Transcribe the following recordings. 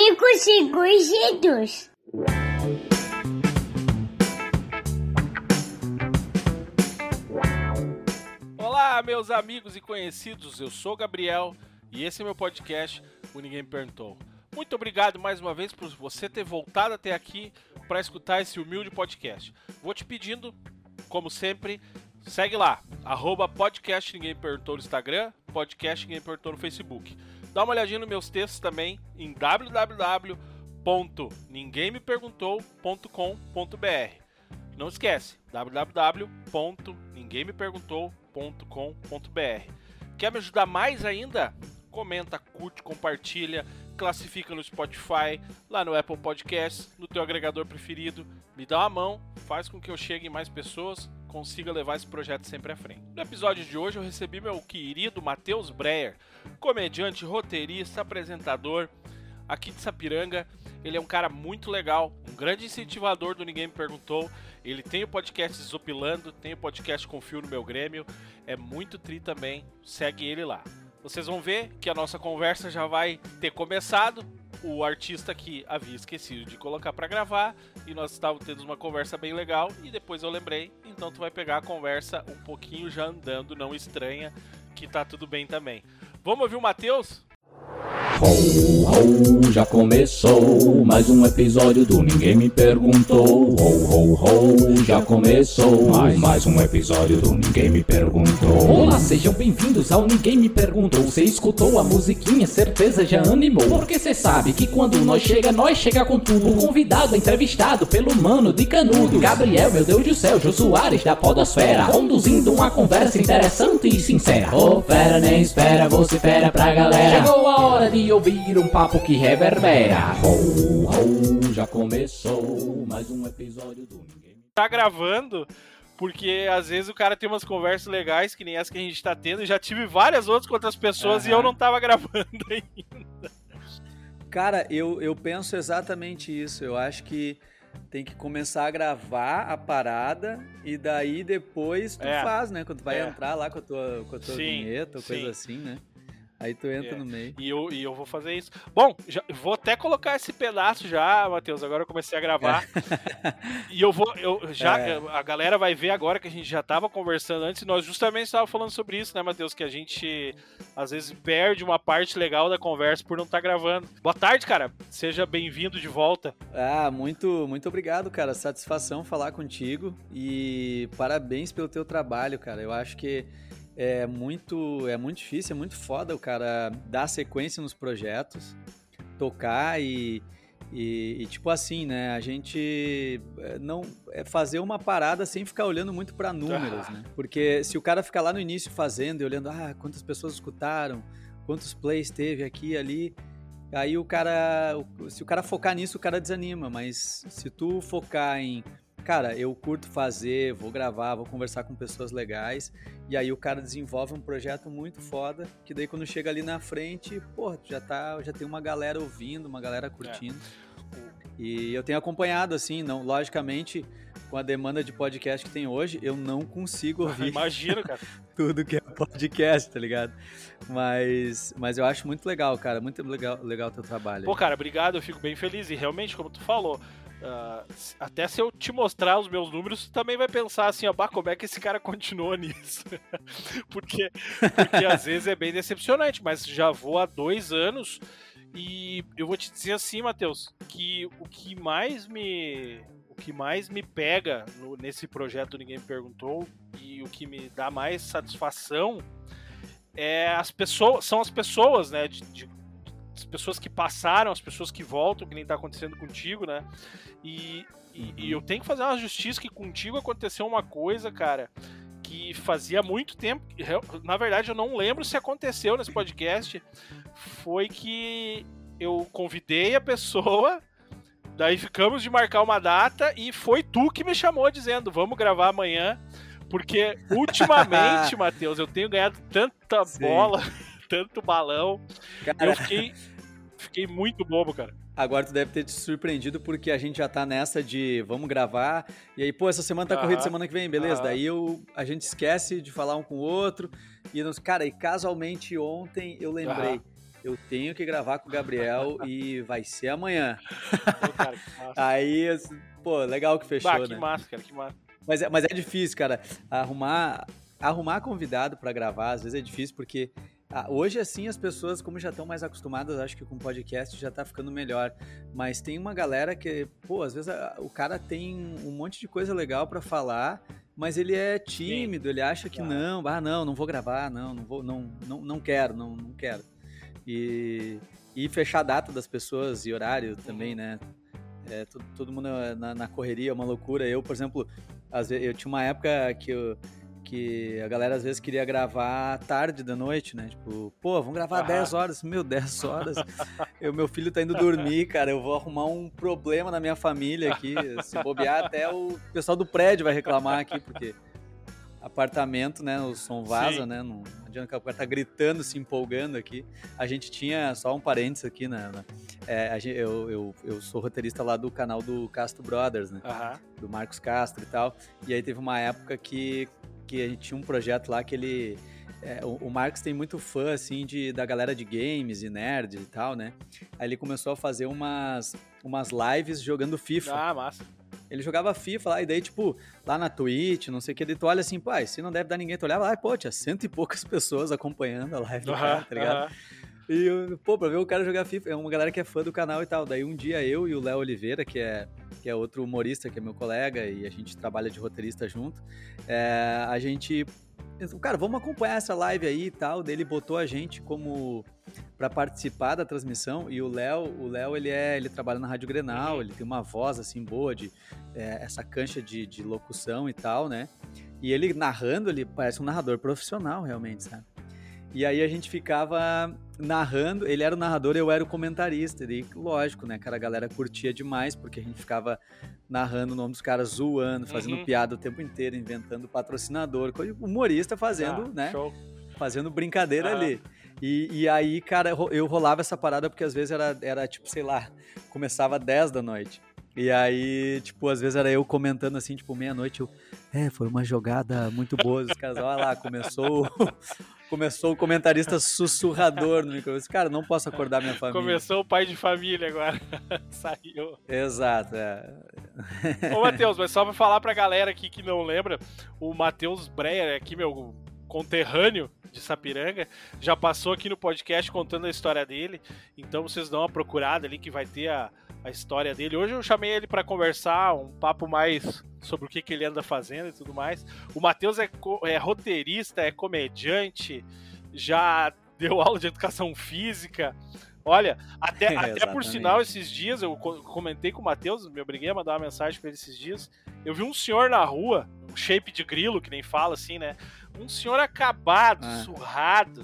segundos. Olá, meus amigos e conhecidos, eu sou o Gabriel e esse é meu podcast, o Ninguém Me Perguntou. Muito obrigado mais uma vez por você ter voltado até aqui para escutar esse humilde podcast. Vou te pedindo, como sempre, segue lá, @podcast Ninguém Me Perguntou no Instagram, podcast Ninguém Me Perguntou no Facebook. Dá uma olhadinha nos meus textos também em www.ninguemmeperguntou.com.br. Não esquece, www.ninguemmeperguntou.com.br. Quer me ajudar mais ainda? Comenta, curte, compartilha, classifica no Spotify, lá no Apple Podcasts, no teu agregador preferido. Me dá uma mão, faz com que eu chegue em mais pessoas, consiga levar esse projeto sempre à frente. No episódio de hoje eu recebi meu querido Matheus Breyer, comediante, roteirista, apresentador aqui de Sapiranga. Ele é um cara muito legal, um grande incentivador do Ninguém Me Perguntou. Ele tem o podcast Desopilando, tem o podcast Confio no Meu Grêmio, é muito tri também, segue ele lá. Vocês vão ver que a nossa conversa já vai ter começado, o artista que havia esquecido de colocar pra gravar, e nós estávamos tendo uma conversa bem legal, e depois eu lembrei, então tu vai pegar a conversa um pouquinho já andando, não estranha, que tá tudo bem também. Vamos ouvir o Matheus? Ho, ho, já começou mais um episódio do Ninguém Me Perguntou. Ho, ho, ho, já começou mais um episódio do Ninguém Me Perguntou. Olá, sejam bem-vindos ao Ninguém Me Perguntou. Você escutou a musiquinha, certeza já animou. Porque cê sabe que quando nós chega com tudo. O convidado é entrevistado pelo mano de Canudo, Gabriel, meu Deus do céu, Jô Soares da podosfera, conduzindo uma conversa interessante e sincera. Ô, fera, nem espera, você fera pra galera. Chegou a hora de ouvir um papo que reverbera. Ho, ho, já começou mais um episódio do Ninguém Me... Tá gravando, porque às vezes o cara tem umas conversas legais, que nem essa que a gente tá tendo, e já tive várias outras com outras pessoas e eu não tava gravando ainda. Cara, eu penso exatamente isso. Eu acho que tem que começar a gravar a parada e daí depois tu faz, né? Quando tu vai entrar lá com a tua vinheta ou coisa assim, né? Aí tu entra no meio. E eu vou fazer isso. Bom, vou até colocar esse pedaço já, Matheus. Agora eu comecei a gravar. E a galera vai ver agora que a gente já tava conversando antes. E nós justamente estávamos falando sobre isso, né, Matheus? Que a gente às vezes perde uma parte legal da conversa por não estar gravando. Boa tarde, cara. Seja bem-vindo de volta. Muito obrigado, cara. Satisfação falar contigo. E parabéns pelo teu trabalho, cara. Eu acho que é muito difícil, é muito foda o cara dar sequência nos projetos, tocar e tipo assim, né, a gente não fazer uma parada sem ficar olhando muito pra números, né, porque se o cara ficar lá no início fazendo e olhando, quantas pessoas escutaram, quantos plays teve aqui e ali, aí se o cara focar nisso, o cara desanima, mas se tu focar em cara, eu curto fazer, vou gravar, vou conversar com pessoas legais, e aí o cara desenvolve um projeto muito foda, que daí quando chega ali na frente, pô, já tem uma galera ouvindo, uma galera curtindo. E eu tenho acompanhado, assim, não, logicamente, com a demanda de podcast que tem hoje, eu não consigo ouvir. Imagina, cara. Tudo que é podcast, tá ligado? Mas eu acho muito legal, cara, muito legal o teu trabalho. Pô, cara, obrigado, eu fico bem feliz, e realmente, como tu falou, até se eu te mostrar os meus números, tu também vai pensar assim, como é que esse cara continua nisso? porque às vezes é bem decepcionante, mas já vou há 2 anos e eu vou te dizer assim, Matheus, que o que mais me pega nesse projeto Ninguém Me Perguntou e o que me dá mais satisfação são as pessoas, né, as pessoas que passaram, as pessoas que voltam, que nem tá acontecendo contigo, né? E eu tenho que fazer uma justiça que contigo aconteceu uma coisa, cara, que fazia muito tempo, na verdade eu não lembro se aconteceu nesse podcast, foi que eu convidei a pessoa, daí ficamos de marcar uma data e foi tu que me chamou dizendo, vamos gravar amanhã, porque ultimamente, Matheus, eu tenho ganhado tanta bola, tanto balão, cara, eu fiquei muito bobo, cara. Agora tu deve ter te surpreendido porque a gente já tá nessa de vamos gravar, e aí, pô, essa semana tá corrida, semana que vem, beleza? Daí a gente esquece de falar um com o outro, e cara, e casualmente ontem eu lembrei, eu tenho que gravar com o Gabriel e vai ser amanhã. Pô, cara, que massa. Aí, pô, legal que fechou, Bah, que né? massa, cara, que massa. Mas é difícil, cara. Arrumar convidado pra gravar, às vezes é difícil, porque hoje, assim, as pessoas, como já estão mais acostumadas, acho que com podcast já tá ficando melhor. Mas tem uma galera que, pô, às vezes o cara tem um monte de coisa legal pra falar, mas ele é tímido, ele acha que não vou gravar, não quero. E fechar a data das pessoas e horário também, né? Todo mundo na correria, é uma loucura. Eu, por exemplo, às vezes, eu tinha uma época que a galera às vezes queria gravar tarde da noite, né? Tipo, pô, vamos gravar 10 horas. Meu, 10 horas. Meu filho tá indo dormir, cara. Eu vou arrumar um problema na minha família aqui. Se bobear, até o pessoal do prédio vai reclamar aqui, porque apartamento, né? O som vaza, né? Não adianta que o cara tá gritando, se empolgando aqui. A gente tinha, só um parênteses aqui, né? Eu sou roteirista lá do canal do Castro Brothers, né? Do Marcos Castro e tal. E aí teve uma época que a gente tinha um projeto lá que ele... o Marcos tem muito fã, assim, da galera de games e nerds e tal, né? Aí ele começou a fazer umas lives jogando FIFA. Ah, massa. Ele jogava FIFA lá, e daí, tipo, lá na Twitch, não sei o que, daí tu olha assim, pô, se não deve dar ninguém, tu olhava lá, pô, tinha 100 e poucas pessoas acompanhando a live do cara, tá ligado? E, pô, pra ver o cara jogar FIFA, é uma galera que é fã do canal e tal. Daí um dia eu e o Léo Oliveira, que é outro humorista, que é meu colega, e a gente trabalha de roteirista junto, a gente... Cara, vamos acompanhar essa live aí e tal. Daí ele botou a gente como para participar da transmissão. E o Léo ele trabalha na Rádio Grenal, ele tem uma voz assim boa, essa cancha de locução e tal, né? E ele narrando, ele parece um narrador profissional realmente, sabe? E aí a gente ficava narrando, ele era o narrador e eu era o comentarista. E lógico, né, cara, a galera curtia demais, porque a gente ficava narrando o nome dos caras, zoando, fazendo piada o tempo inteiro, inventando patrocinador, humorista fazendo, né, show. Fazendo brincadeira ali. E aí, cara, eu rolava essa parada porque às vezes era tipo, sei lá, começava 10 da noite. E aí, tipo, às vezes era eu comentando assim, tipo, meia-noite, foi uma jogada muito boa, os caras, olha lá, começou o comentarista sussurrador no microfone. Cara, não posso acordar minha família. Começou o pai de família agora. Saiu. Exato, Ô, Matheus, mas só pra falar pra galera aqui que não lembra, o Matheus Breyer, aqui, meu conterrâneo de Sapiranga, já passou aqui no podcast contando a história dele. Então vocês dão uma procurada ali que vai ter a história dele. Hoje eu chamei ele pra conversar, um papo mais sobre o que ele anda fazendo e tudo mais. O Matheus é roteirista, é comediante, já deu aula de educação física. Olha, até por sinal, esses dias eu comentei com o Matheus, me obriguei a mandar uma mensagem pra ele esses dias. Eu vi um senhor na rua, um shape de grilo, que nem fala assim, né? Um senhor acabado, surrado.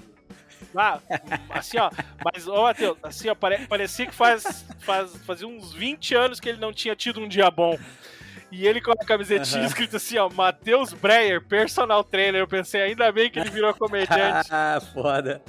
Assim, ó, mas, ô Matheus, assim, ó, parecia que fazia uns 20 anos que ele não tinha tido um dia bom. E ele com a camisetinha escrito assim, ó, Matheus Breyer, personal trainer. Eu pensei, ainda bem que ele virou comediante. Foda.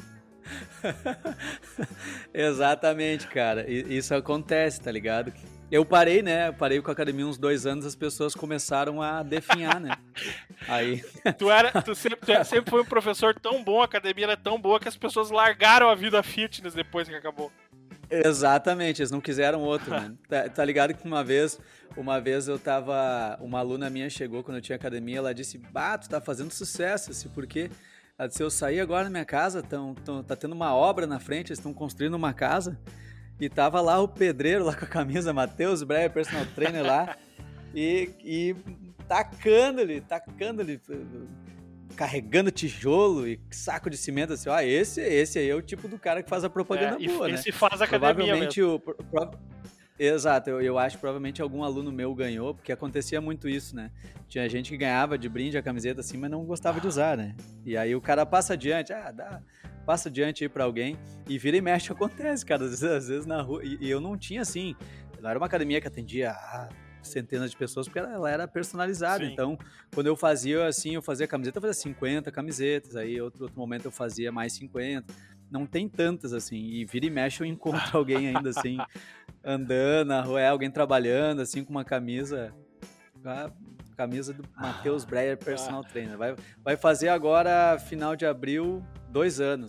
Exatamente, cara. Isso acontece, tá ligado? Eu parei, né? Parei com a academia uns 2 anos, as pessoas começaram a definhar, né? Aí... Tu sempre foi um professor tão bom, a academia era tão boa que as pessoas largaram a vida fitness depois que acabou. Exatamente, eles não quiseram outro, né? Tá ligado que uma vez eu tava... Uma aluna minha chegou quando eu tinha academia, ela disse, tu tá fazendo sucesso, assim, porque... Ela disse, eu saí agora na minha casa, tá tendo uma obra na frente, eles estão construindo uma casa, e tava lá o pedreiro, lá com a camisa, Matheus Breyer, personal trainer lá, e tacando ele, carregando tijolo e saco de cimento, assim, esse aí é o tipo do cara que faz a propaganda boa, né? Esse faz a academia mesmo. Exato, eu acho que provavelmente algum aluno meu ganhou, porque acontecia muito isso, né? Tinha gente que ganhava de brinde a camiseta assim, mas não gostava de usar, né? E aí o cara passa adiante, passa adiante aí pra alguém, e vira e mexe acontece, cara, às vezes na rua, e eu não tinha assim, não era uma academia que atendia centenas de pessoas, porque ela era personalizada. Sim. Então, quando eu fazia assim, eu fazia camiseta, eu fazia 50 camisetas, aí outro momento eu fazia mais 50, não tem tantas assim, e vira e mexe eu encontro alguém ainda assim, andando na rua, alguém trabalhando assim com uma camisa do Matheus Breyer, personal trainer, vai fazer agora, final de abril, 2 anos, né?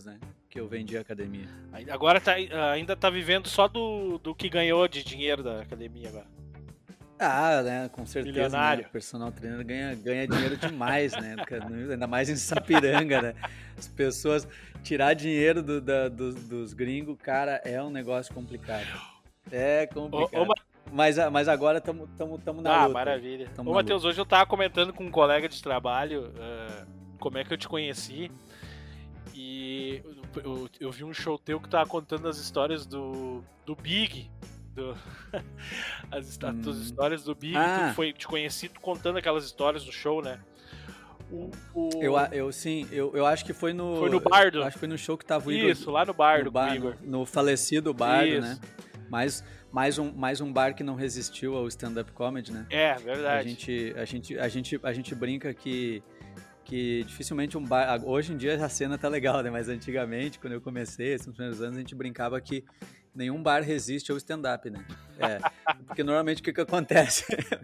que eu vendi a academia. Agora ainda tá vivendo só do que ganhou de dinheiro da academia agora. Ah, né, com certeza, Milionário. né? O personal trainer ganha dinheiro demais, né? Ainda mais em Sapiranga, né? As pessoas tirar dinheiro dos gringos, cara, é um negócio complicado. É complicado. Mas agora estamos na luta. Maravilha. Ô, Matheus, hoje eu tava comentando com um colega de trabalho como é que eu te conheci. E eu vi um show teu que tava contando as histórias do Big. As tuas histórias do Big, tu te conheci contando aquelas histórias do show, né? Eu acho que foi no... Foi no Bardo. Acho que foi no show que tava o Igor. Isso, lá no Bardo, com o Igor. No falecido Bardo, isso. Né? Mais um bar que não resistiu ao stand-up comedy, né? É, verdade. A gente brinca que dificilmente um bar... Hoje em dia a cena tá legal, né? Mas antigamente, quando eu comecei, nos primeiros anos, a gente brincava que nenhum bar resiste ao stand-up, né? Porque normalmente o que acontece?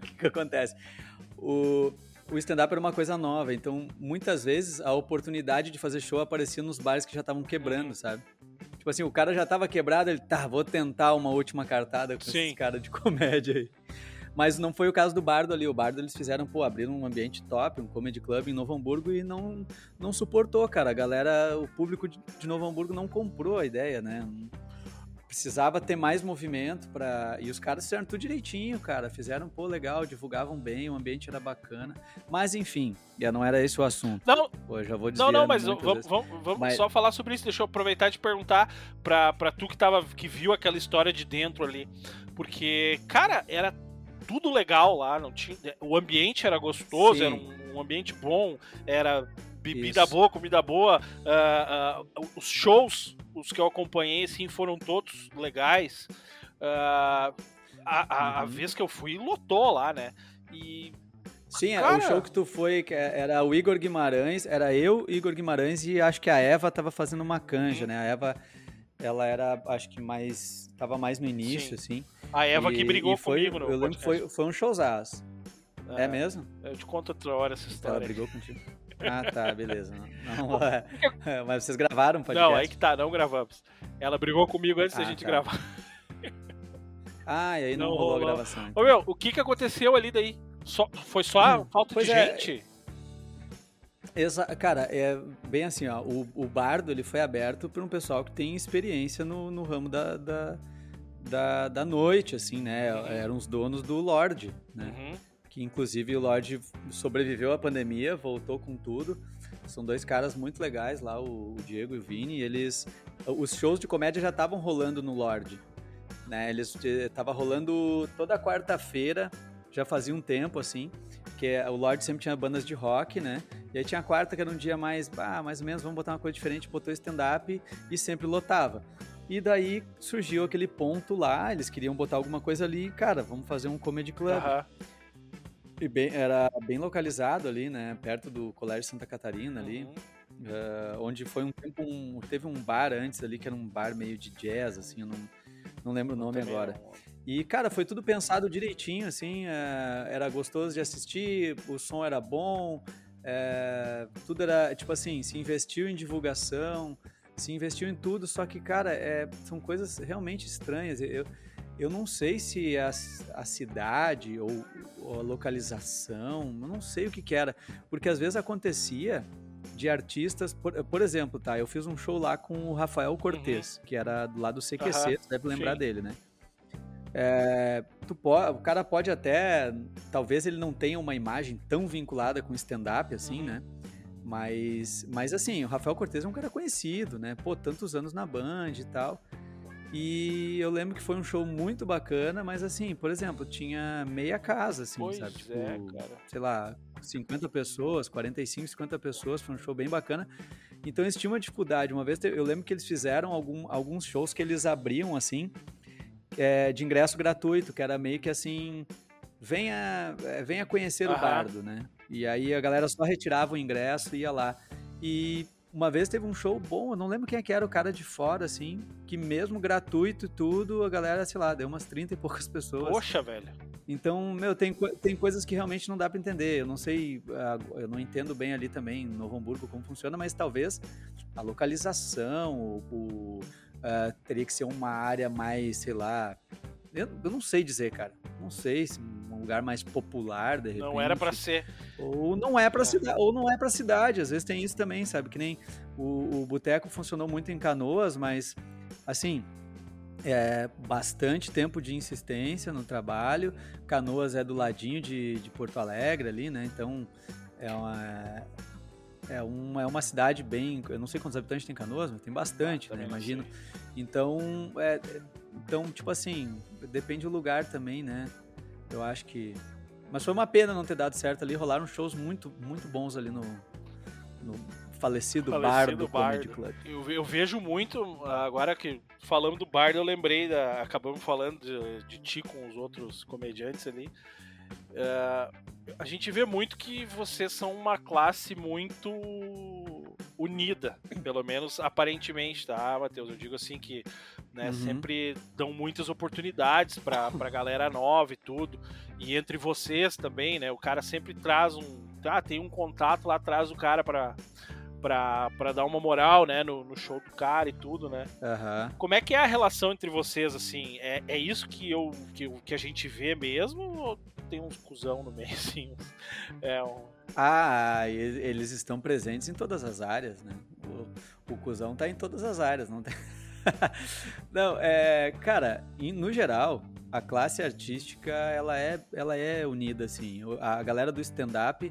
O stand-up era uma coisa nova, então muitas vezes a oportunidade de fazer show aparecia nos bares que já estavam quebrando, sabe? Tipo assim, o cara já tava quebrado, ele, vou tentar uma última cartada com esses caras de comédia aí. Mas não foi o caso do Bardo ali. O Bardo eles fizeram, abriram um ambiente top, um comedy club em Novo Hamburgo e não suportou, cara. A galera, o público de Novo Hamburgo não comprou a ideia, né? Precisava ter mais movimento e os caras fizeram tudo direitinho, cara. Fizeram, legal, divulgavam bem, o ambiente era bacana. Mas, enfim, não era esse o assunto. Não, já vou dizer. Não, mas vamos só falar sobre isso. Deixa eu aproveitar e te perguntar pra tu que viu aquela história de dentro ali. Porque, cara, era tudo legal lá, não tinha, o ambiente era gostoso, era um ambiente bom, era bebida boa, comida boa, os shows, os que eu acompanhei, assim, foram todos legais. A vez que eu fui, lotou lá, né? E... Sim, cara... o show que tu foi, era o Igor Guimarães, era eu, Igor Guimarães, e acho que a Eva tava fazendo uma canja, né? A Eva, ela era, acho que tava mais no início, assim. A Eva que brigou comigo no Eu lembro que foi um showzaço. É mesmo? Eu te conto outra hora essa história. Ela brigou contigo? Ah, tá, beleza. Mas vocês gravaram o podcast? Não, aí que tá, não gravamos. Ela brigou comigo antes da gente gravar. E aí não rolou a gravação. Então. Ô, meu, o que aconteceu ali daí? Foi só falta de gente? Cara, é bem assim, ó. O Bardo, ele foi aberto para um pessoal que tem experiência no ramo da noite, assim, né? Eram os donos do Lorde, né? Que inclusive o Lorde sobreviveu à pandemia, voltou com tudo. São dois caras muito legais lá, o Diego e o Vini. Os shows de comédia já estavam rolando no Lorde, né? Eles estavam rolando toda quarta-feira, já fazia um tempo, assim, que o Lorde sempre tinha bandas de rock, né? E aí tinha a quarta, que era um dia mais ou menos, vamos botar uma coisa diferente, botou stand-up e sempre lotava. E daí surgiu aquele ponto lá, eles queriam botar alguma coisa ali, cara, vamos fazer um comedy club. E era bem localizado ali, né, perto do Colégio Santa Catarina ali, onde foi um tempo, teve um bar antes ali, que era um bar meio de jazz, assim, eu não lembro o nome agora. E, cara, foi tudo pensado direitinho, assim, era gostoso de assistir, o som era bom, tudo era, tipo assim, se investiu em divulgação, se investiu em tudo, só que, cara, são coisas realmente estranhas. Eu não sei se a cidade ou a localização, eu não sei o que era, porque às vezes acontecia de artistas, por exemplo, eu fiz um show lá com o Rafael Cortez, que era lá do CQC, você deve lembrar dele, né? O cara pode até, talvez ele não tenha uma imagem tão vinculada com stand-up assim, né? Mas assim, o Rafael Cortez é um cara conhecido, né? Tantos anos na Band e tal. E eu lembro que foi um show muito bacana, mas assim, por exemplo, tinha meia casa, assim, sabe? Tipo, cara. Sei lá, 50 pessoas, 45, 50 pessoas, foi um show bem bacana. Então eles tinham uma dificuldade. Uma vez eu lembro que eles fizeram alguns shows que eles abriam, assim, de ingresso gratuito, que era meio que assim, venha conhecer o Bardo, né? E aí a galera só retirava o ingresso e ia lá. E uma vez teve um show bom, eu não lembro quem é que era o cara de fora, assim, que mesmo gratuito e tudo, a galera, sei lá, deu umas 30 e poucas pessoas. Poxa, velho. Então, tem coisas que realmente não dá pra entender. Eu não sei, eu não entendo bem ali também, em Novo Hamburgo, como funciona, mas talvez a localização, teria que ser uma área mais, sei lá... Eu não sei dizer, cara. Não sei se um lugar mais popular, de repente. Não era pra ser. Ou não é pra cidade, ou não é pra cidade. Às vezes tem isso também, sabe? Que nem o boteco funcionou muito em Canoas, mas, assim... bastante tempo de insistência no trabalho. Canoas é do ladinho de Porto Alegre ali, né? Então é uma cidade bem... Eu não sei quantos habitantes tem Canoas, mas tem bastante, né? Imagino. Então, tipo assim, depende do lugar também, né? Eu acho que... Mas foi uma pena não ter dado certo ali. Rolaram shows muito, muito bons ali no falecido Bar do Comedy Club. Eu vejo muito, agora que falamos do Bar, eu lembrei, acabamos falando de ti com os outros comediantes ali. A gente vê muito que vocês são uma classe muito unida, pelo menos aparentemente, tá, Matheus? Eu digo assim que, né, sempre dão muitas oportunidades pra galera nova e tudo. E entre vocês também, né? O cara sempre traz tem um contato lá, traz o cara pra dar uma moral, né, no show do cara e tudo, né? Como é que é a relação entre vocês, assim? É isso que a gente vê mesmo? Ou tem uns cuzão no meio, assim? Eles estão presentes em todas as áreas, né? O cuzão tá em todas as áreas, não tem... Não, cara, no geral, a classe artística, ela é unida, assim. A galera do stand-up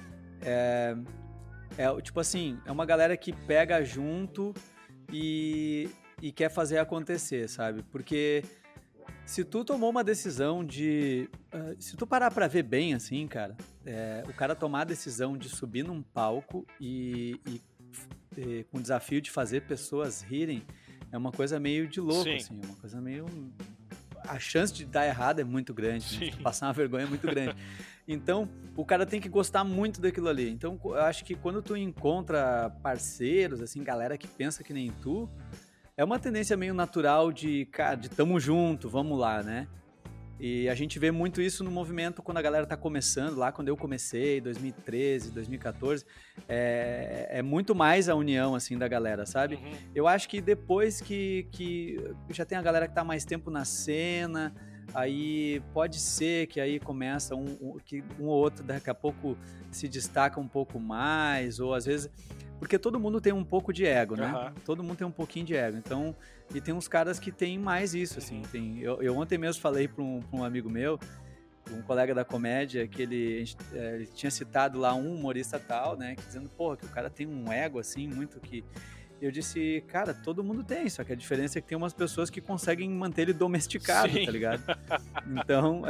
tipo assim, é uma galera que pega junto e quer fazer acontecer, sabe? Porque se tu tomou uma decisão se tu parar pra ver bem, assim, cara, o cara tomar a decisão de subir num palco e com o desafio de fazer pessoas rirem, é uma coisa meio de louco, assim, é uma coisa meio... A chance de dar errado é muito grande, né? Passar uma vergonha é muito grande. Então, o cara tem que gostar muito daquilo ali. Então, eu acho que quando tu encontra parceiros, assim, galera que pensa que nem tu, é uma tendência meio natural de tamo junto, vamos lá, né? E a gente vê muito isso no movimento quando a galera tá começando, lá quando eu comecei, 2013, 2014, é muito mais a união, assim, da galera, sabe? Eu acho que depois que já tem a galera que tá mais tempo na cena, aí pode ser que aí começa que um ou outro daqui a pouco se destaca um pouco mais, ou às vezes... Porque todo mundo tem um pouco de ego, né? Todo mundo tem um pouquinho de ego. Então, e tem uns caras que tem mais isso, assim. Eu ontem mesmo falei para um amigo meu, um colega da comédia, que ele tinha citado lá um humorista tal, né? Dizendo, porra, que o cara tem um ego, assim, muito que... Eu disse, cara, todo mundo tem, só que a diferença é que tem umas pessoas que conseguem manter ele domesticado, tá ligado? Então,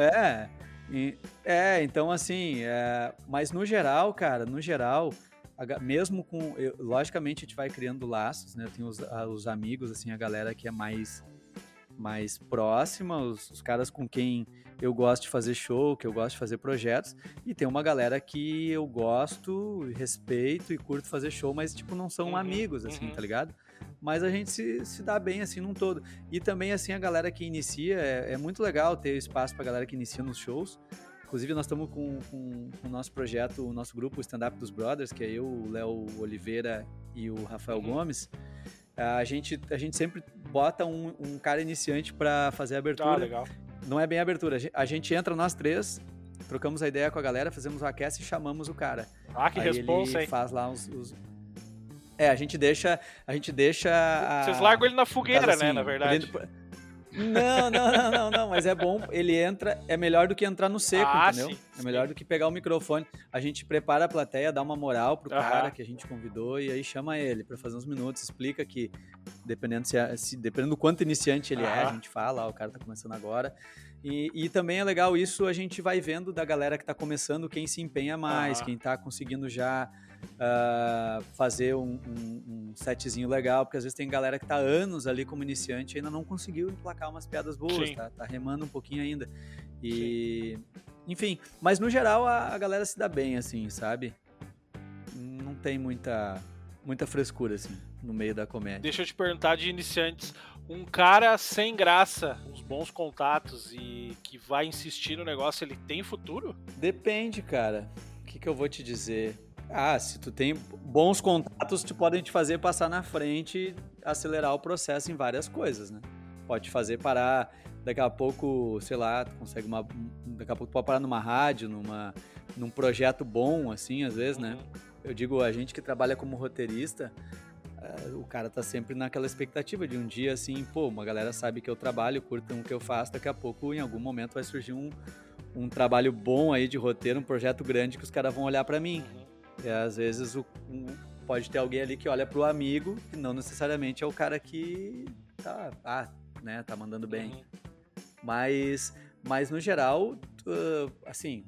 então assim, mas no geral, cara, mesmo com... logicamente a gente vai criando laços, né? Eu tenho os amigos, assim, a galera que é mais próxima, os caras com quem eu gosto de fazer show, que eu gosto de fazer projetos, e tem uma galera que eu gosto, respeito e curto fazer show, mas tipo, não são amigos, assim, tá ligado? Mas a gente se dá bem, assim, num todo. E também, assim, a galera que inicia, é muito legal ter espaço pra galera que inicia nos shows. Inclusive, nós estamos com o nosso projeto, o nosso grupo, o Stand Up dos Brothers, que é eu, o Léo Oliveira e o Rafael Gomes. A gente sempre bota um cara iniciante para fazer a abertura. Legal. Não é bem a abertura. A gente entra nós três, trocamos a ideia com a galera, fazemos o aquece e chamamos o cara. Que responsa, hein? Ele faz lá a gente deixa... Vocês largam ele na fogueira, assim, né, na verdade. Não, mas é bom, ele entra, é melhor do que entrar no seco, entendeu? Sim, é melhor do que pegar o microfone. A gente prepara a plateia, dá uma moral pro cara que a gente convidou e aí chama ele pra fazer uns minutos, explica que dependendo do quanto iniciante ele é, a gente fala, o cara tá começando agora. E também é legal isso, a gente vai vendo da galera que tá começando quem se empenha mais, quem tá conseguindo já fazer um setzinho legal, porque às vezes tem galera que tá anos ali como iniciante e ainda não conseguiu emplacar umas piadas boas, tá remando um pouquinho ainda. Enfim, mas no geral a galera se dá bem, assim, sabe? Não tem muita... muita frescura, assim, no meio da comédia. Deixa eu te perguntar de iniciantes, um cara sem graça, uns bons contatos e que vai insistir no negócio, ele tem futuro? Depende, cara. O que eu vou te dizer? Se tu tem bons contatos, tu podem te fazer passar na frente e acelerar o processo em várias coisas, né? Pode te fazer parar, daqui a pouco, sei lá, tu consegue daqui a pouco tu pode parar numa rádio, num projeto bom, assim, às vezes, né? Eu digo, a gente que trabalha como roteirista, o cara tá sempre naquela expectativa de um dia, assim, pô, uma galera sabe que eu trabalho, curtam o que eu faço, daqui a pouco, em algum momento, vai surgir um trabalho bom aí de roteiro, um projeto grande que os caras vão olhar pra mim. E às vezes pode ter alguém ali que olha pro amigo, que não necessariamente é o cara que tá mandando bem. Mas no geral, assim,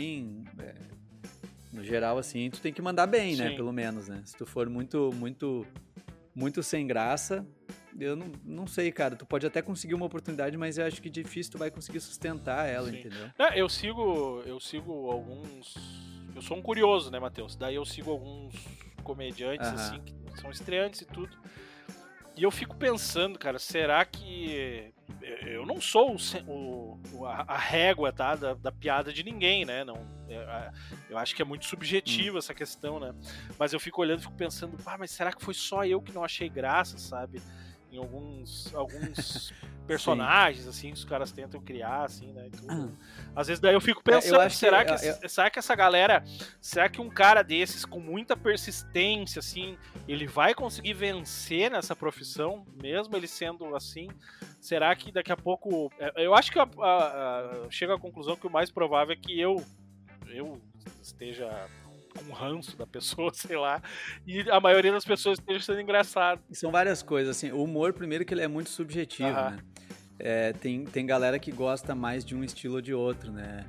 no geral, assim, tu tem que mandar bem, né? Pelo menos, né? Se tu for muito, muito, muito sem graça, eu não sei, cara. Tu pode até conseguir uma oportunidade, mas eu acho que difícil tu vai conseguir sustentar ela, entendeu? Eu sigo alguns... Eu sou um curioso, né, Matheus? Daí eu sigo alguns comediantes, assim, que são estreantes e tudo. E eu fico pensando, cara, será que... Eu não sou a régua, tá, da piada de ninguém, né? Não, eu acho que é muito subjetivo essa questão, né? Mas eu fico olhando e fico pensando, mas será que foi só eu que não achei graça, sabe? Em alguns personagens, assim, que os caras tentam criar, assim, né? Às vezes daí eu fico pensando, será que essa galera, será que um cara desses com muita persistência, assim, ele vai conseguir vencer nessa profissão, mesmo ele sendo assim? Será que daqui a pouco... Eu acho que chego à conclusão que o mais provável é que eu esteja com ranço da pessoa, sei lá, e a maioria das pessoas esteja sendo engraçado. São várias coisas, assim, o humor, primeiro que ele é muito subjetivo, né? Tem galera que gosta mais de um estilo ou de outro, né?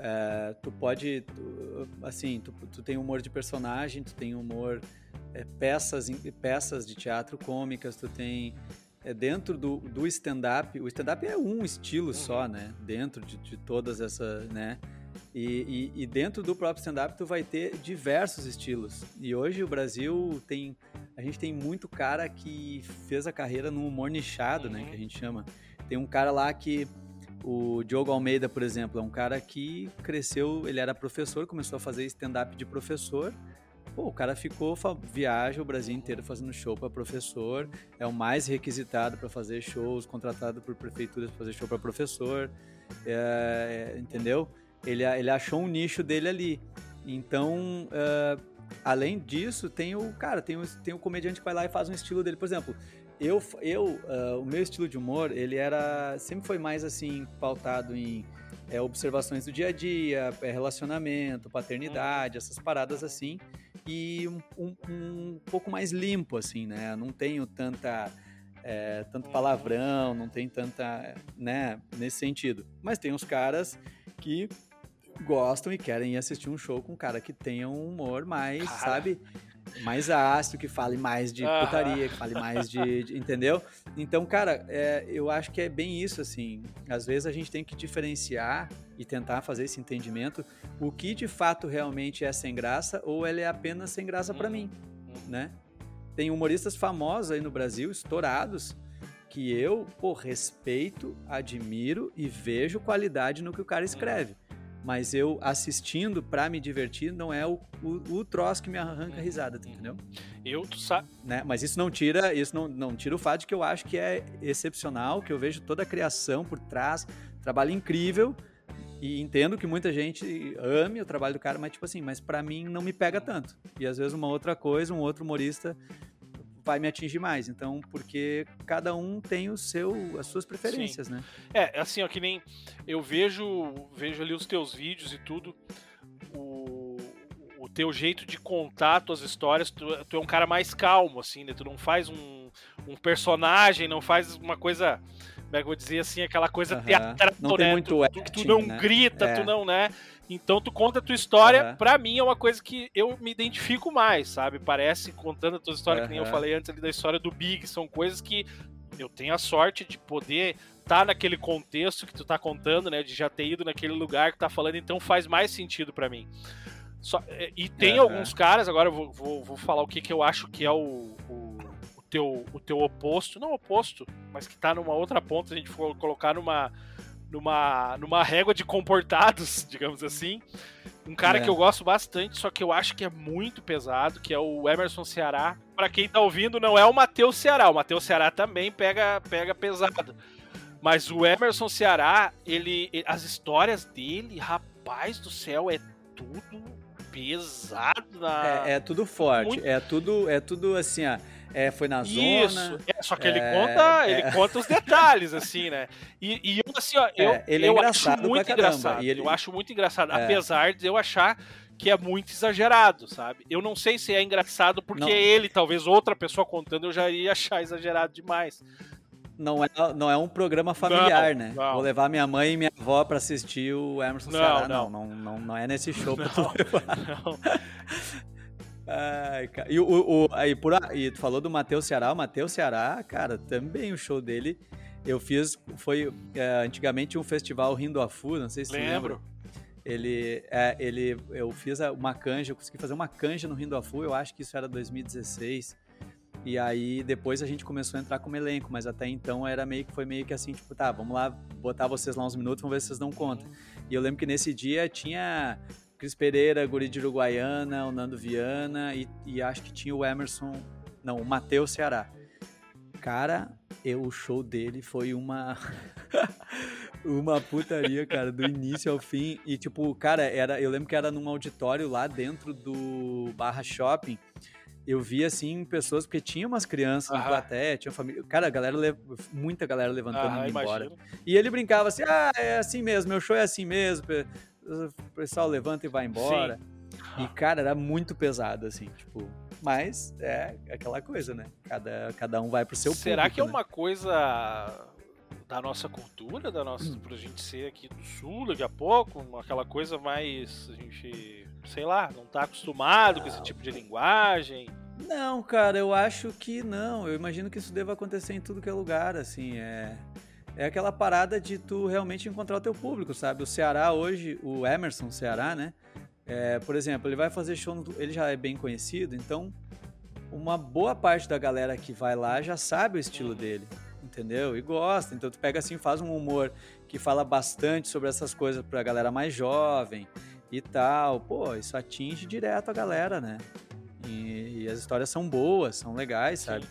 Tu tem humor de personagem, tu tem humor peças de teatro cômicas, tu tem dentro do stand-up, o stand-up é um estilo só, né? Dentro de todas essas, né? E dentro do próprio stand-up tu vai ter diversos estilos. E hoje o Brasil a gente tem muito cara que fez a carreira no humor nichado, né? Que a gente chama. Tem um cara lá que... O Diogo Almeida, por exemplo, é um cara que cresceu, ele era professor, começou a fazer stand-up de professor. Pô, o cara viaja o Brasil inteiro fazendo show para professor, é o mais requisitado para fazer shows, contratado por prefeituras para fazer show para professor, entendeu? Ele achou um nicho dele ali. Então, além disso, tem o comediante que vai lá e faz um estilo dele. Por exemplo, o meu estilo de humor, ele sempre foi mais assim, pautado em observações do dia a dia, relacionamento, paternidade, essas paradas assim, e um pouco mais limpo, assim, né? Não tenho tanto palavrão, não tem tanta, né, nesse sentido. Mas tem uns caras que gostam e querem ir assistir um show com um cara que tenha um humor mais, sabe, mais ácido, que fale mais de putaria, que fale mais de entendeu? Então, cara, eu acho que é bem isso, assim. Às vezes a gente tem que diferenciar e tentar fazer esse entendimento, o que de fato realmente é sem graça ou ele é apenas sem graça pra mim, né? Tem humoristas famosos aí no Brasil, estourados, que eu, respeito, admiro e vejo qualidade no que o cara escreve. Mas eu assistindo pra me divertir não é o troço que me arranca risada, entendeu? Tu sabe, né? Mas isso não tira o fato de que eu acho que é excepcional, que eu vejo toda a criação por trás, trabalho incrível, e entendo que muita gente ame o trabalho do cara, mas tipo assim, mas pra mim não me pega tanto. E às vezes uma outra coisa, um outro humorista vai me atingir mais. Então, porque cada um tem as suas preferências, né? Assim, ó, que nem eu vejo ali os teus vídeos e tudo, o teu jeito de contar tuas histórias, tu é um cara mais calmo, assim, né? Tu não faz um personagem, não faz uma coisa, como é que eu vou dizer assim, aquela coisa teatral, não tem né? muito acting, tu não né? grita, tu não, né? Então tu conta a tua história, pra mim é uma coisa que eu me identifico mais, sabe? Parece, contando a tua história, que nem eu falei antes ali da história do Big, são coisas que eu tenho a sorte de poder estar naquele contexto que tu tá contando, né? De já ter ido naquele lugar que tá falando, então faz mais sentido pra mim. E tem alguns caras, agora eu vou falar o que eu acho que é o teu oposto, não oposto, mas que tá numa outra ponta, a gente for colocar numa régua de comportados, digamos assim. Um cara que eu gosto bastante, só que eu acho que é muito pesado, que é o Emerson Ceará. Pra quem tá ouvindo, não é o Matheus Ceará. O Matheus Ceará também pega pesado. Mas o Emerson Ceará, as histórias dele, rapaz do céu, é tudo pesado. É tudo forte. Muito... É tudo assim, ó. Foi na zona. Só que ele conta os detalhes, assim, né? E eu, assim, ó, ele eu acho muito engraçado. Eu acho muito engraçado, apesar de eu achar que é muito exagerado, sabe? Eu não sei se é engraçado porque ele, talvez outra pessoa contando, eu já iria achar exagerado demais. Não é um programa familiar, né? Não. Vou levar minha mãe e minha avó pra assistir o Emerson Ceará. Não é nesse show pra tu levar. Não. Ai, cara. E tu falou do Matheus Ceará. O Matheus Ceará, cara, também o show dele eu fiz, foi antigamente um festival Rindo a Fu, não sei se lembro. Tu lembra. Eu fiz uma canja, eu consegui fazer uma canja no Rindo a Fu, eu acho que isso era 2016. E aí depois a gente começou a entrar como elenco, mas até então foi meio que assim, tipo, tá, vamos lá, botar vocês lá uns minutos, vamos ver se vocês dão conta. E eu lembro que nesse dia tinha Cris Pereira, Guri de Uruguaiana, o Nando Viana e acho que tinha o Matheus Ceará. Cara, o show dele foi uma putaria, cara, do início ao fim. E tipo, cara, eu lembro que era num auditório lá dentro do Barra Shopping. Eu vi, assim, pessoas, porque tinha umas crianças na plateia, tinha família. Cara, muita galera levantando e indo embora. E ele brincava assim, é assim mesmo, meu show é assim mesmo, o pessoal levanta e vai embora. Sim. E, cara, era muito pesado, assim, tipo... Mas é aquela coisa, né? Cada um vai pro seu público. Será que é uma coisa da nossa cultura, pra gente ser aqui do Sul daqui a pouco? Aquela coisa mais... A gente, sei lá, não tá acostumado com esse tipo de linguagem? Não, cara, eu acho que não. Eu imagino que isso deva acontecer em tudo que é lugar, assim. É aquela parada de tu realmente encontrar o teu público, sabe? O Ceará hoje, o Emerson Ceará, né? Por exemplo, ele vai fazer show, ele já é bem conhecido, então uma boa parte da galera que vai lá já sabe o estilo dele, entendeu? E gosta, então tu pega assim, faz um humor que fala bastante sobre essas coisas pra galera mais jovem e tal, pô, isso atinge direto a galera, né? E as histórias são boas, são legais, sabe?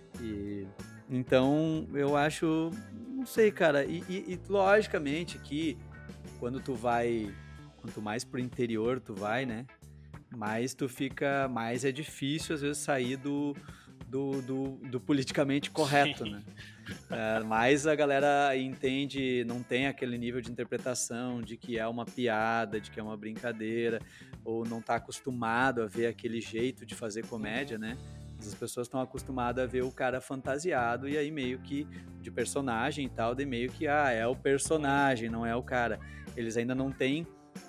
Então, eu acho, não sei, cara, e logicamente que quanto mais pro interior tu vai, né, mais é difícil às vezes sair do politicamente correto, Sim. Né? Mais a galera entende, não tem aquele nível de interpretação de que é uma piada, de que é uma brincadeira, ou não tá acostumado a ver aquele jeito de fazer comédia, né? As pessoas estão acostumadas a ver o cara fantasiado e aí meio que de personagem e tal, de meio que é o personagem, não é o cara. Eles ainda não têm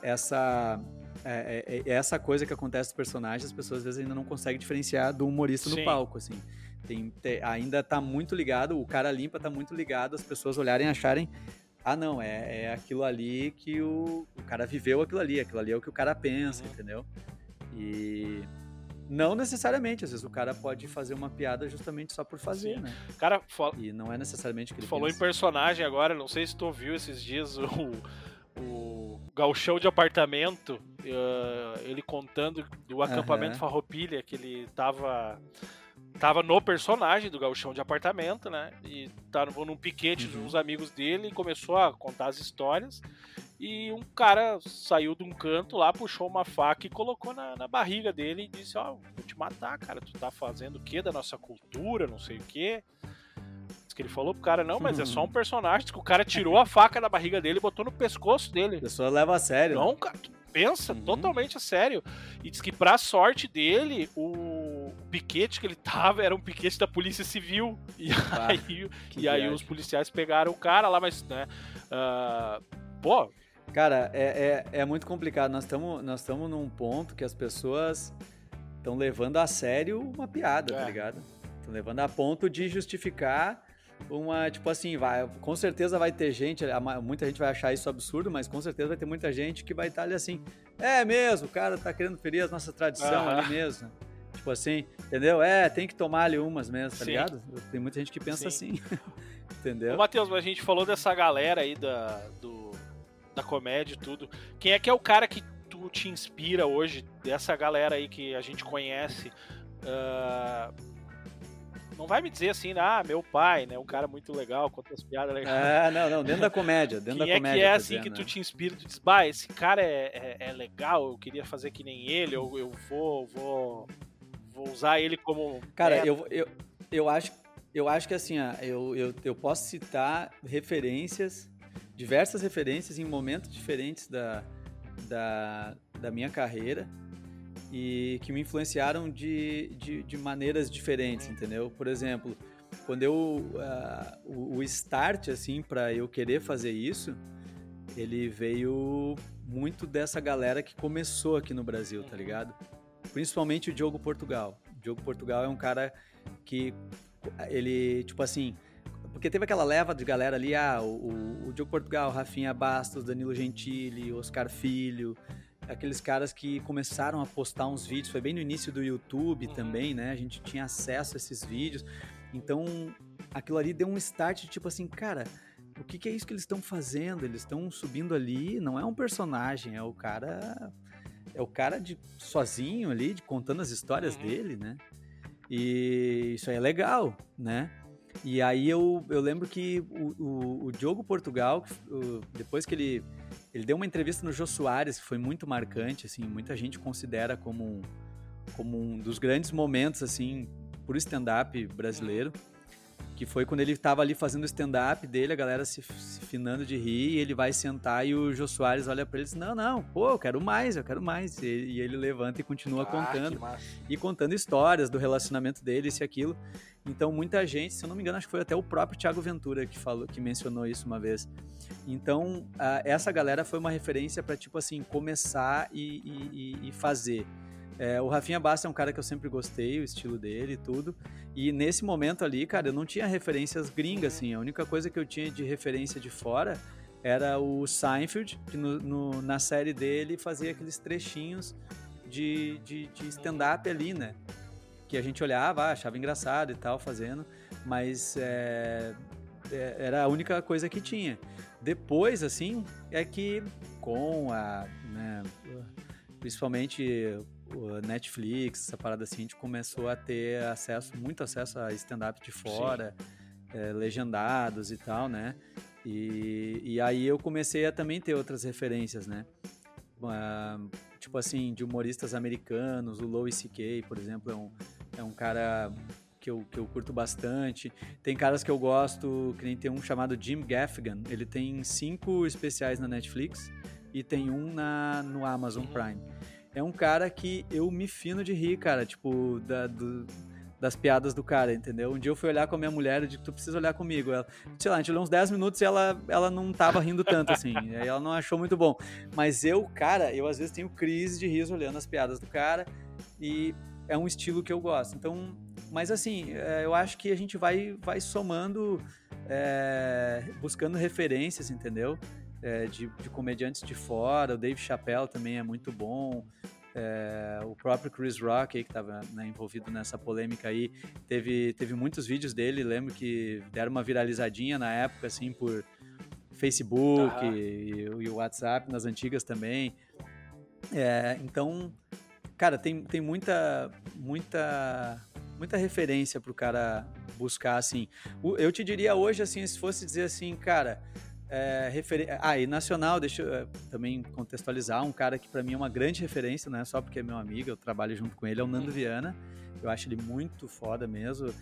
essa coisa que acontece com os personagens, as pessoas às vezes ainda não conseguem diferenciar do humorista no palco, assim. Ainda tá muito ligado, o cara limpa tá muito ligado, as pessoas olharem e acharem, não, é aquilo ali que o cara viveu aquilo ali é o que o cara pensa, entendeu? E não necessariamente, às vezes o cara pode fazer uma piada justamente só por fazer, né? Cara, e não é necessariamente o que ele falou pensa. Em personagem agora, não sei se tu ouviu esses dias o Gauchão de Apartamento, ele contando do acampamento Farroupilha, que ele tava no personagem do Gauchão de Apartamento, né? E tava num piquete dos amigos dele e começou a contar as histórias. E um cara saiu de um canto lá, puxou uma faca e colocou na barriga dele e disse: vou te matar, cara, tu tá fazendo o quê da nossa cultura, não sei o quê. Que ele falou pro cara, não, mas é só um personagem. Que o cara tirou a faca da barriga dele e botou no pescoço dele. A pessoa leva a sério. Não, cara, tu pensa totalmente a sério. E diz que pra sorte dele, o piquete que ele tava era um piquete da Polícia Civil. E aí os policiais pegaram o cara lá, mas, né, Cara, é muito complicado. Nós estamos num ponto que as pessoas estão levando a sério uma piada, tá ligado? Estão levando a ponto de justificar tipo assim, com certeza vai ter gente, muita gente vai achar isso absurdo, mas com certeza vai ter muita gente que vai estar ali assim, é mesmo, o cara tá querendo ferir a nossa tradição ali mesmo. Tipo assim, entendeu? Tem que tomar ali umas mesmo, tá ligado? Tem muita gente que pensa assim, entendeu? Ô, Matheus, mas a gente falou dessa galera aí da comédia e tudo. Quem é que é o cara que tu te inspira hoje, dessa galera aí que a gente conhece? Não vai me dizer assim, meu pai, né? Um cara muito legal, conta as piadas legais. Não, dentro da comédia. Quem é que é assim que tu te inspira, tu diz, esse cara é legal, eu queria fazer que nem ele, eu vou usar ele como... Cara, eu acho que assim, eu posso citar diversas referências em momentos diferentes da minha carreira, e que me influenciaram de maneiras diferentes, entendeu? Por exemplo, quando o start, assim, para eu querer fazer isso, ele veio muito dessa galera que começou aqui no Brasil, tá ligado? Principalmente o Diogo Portugal. O Diogo Portugal é um cara que ele, tipo assim, porque teve aquela leva de galera ali, o Diogo Portugal, Rafinha Bastos, Danilo Gentili, Oscar Filho, aqueles caras que começaram a postar uns vídeos, foi bem no início do YouTube também, né? A gente tinha acesso a esses vídeos, então aquilo ali deu um start, tipo assim, cara, o que é isso que eles estão fazendo? Eles estão subindo ali, não é um personagem, é o cara sozinho ali, contando as histórias dele, né? E isso aí é legal, né? E aí eu lembro que o Diogo Portugal, depois que ele deu uma entrevista no Jô Soares, que foi muito marcante, assim, muita gente considera como um dos grandes momentos, assim, pro stand-up brasileiro, que foi quando ele estava ali fazendo o stand-up dele, a galera se finando de rir, e ele vai sentar e o Jô Soares olha pra ele e diz, não, eu quero mais. E ele levanta e continua contando, e contando histórias do relacionamento dele, isso e aquilo. Então muita gente, se eu não me engano, acho que foi até o próprio Thiago Ventura que mencionou isso uma vez. Então essa galera foi uma referência para, tipo assim, começar e fazer. O Rafinha Bastos é um cara que eu sempre gostei, o estilo dele e tudo. E nesse momento ali, cara, eu não tinha referências gringas, assim. A única coisa que eu tinha de referência de fora era o Seinfeld, que na série dele fazia aqueles trechinhos de stand-up ali, né? Que a gente olhava, achava engraçado e tal, fazendo. Mas era a única coisa que tinha. Depois, assim, é que com principalmente o Netflix, essa parada assim, a gente começou a ter muito acesso a stand-up de fora, legendados e tal, né? E aí eu comecei a também ter outras referências, né? Tipo assim, de humoristas americanos, o Louis C.K., por exemplo, é um cara que eu curto bastante. Tem caras que eu gosto, que nem tem um chamado Jim Gaffigan, ele tem 5 especiais na Netflix e tem um no Amazon Prime. É um cara que eu me fino de rir, cara, tipo, das piadas do cara, entendeu? Um dia eu fui olhar com a minha mulher, eu disse, tu precisa olhar comigo. Ela, sei lá, a gente olhou uns 10 minutos e ela não tava rindo tanto, assim, aí ela não achou muito bom. Mas eu às vezes tenho crise de riso olhando as piadas do cara, e é um estilo que eu gosto. Então, mas assim, eu acho que a gente vai somando, buscando referências, entendeu? De comediantes de fora, o Dave Chappelle também é muito bom, o próprio Chris Rock aí, que estava, né, envolvido nessa polêmica aí, teve muitos vídeos dele, lembro que deram uma viralizadinha na época, assim, por Facebook e o WhatsApp nas antigas também. Então, cara, tem muita referência pro cara buscar, assim. Eu te diria hoje, assim, se fosse dizer assim, cara... e nacional, deixa eu também contextualizar, um cara que pra mim é uma grande referência, não é só porque é meu amigo, eu trabalho junto com ele, é o Nando Viana. Eu acho ele muito foda mesmo,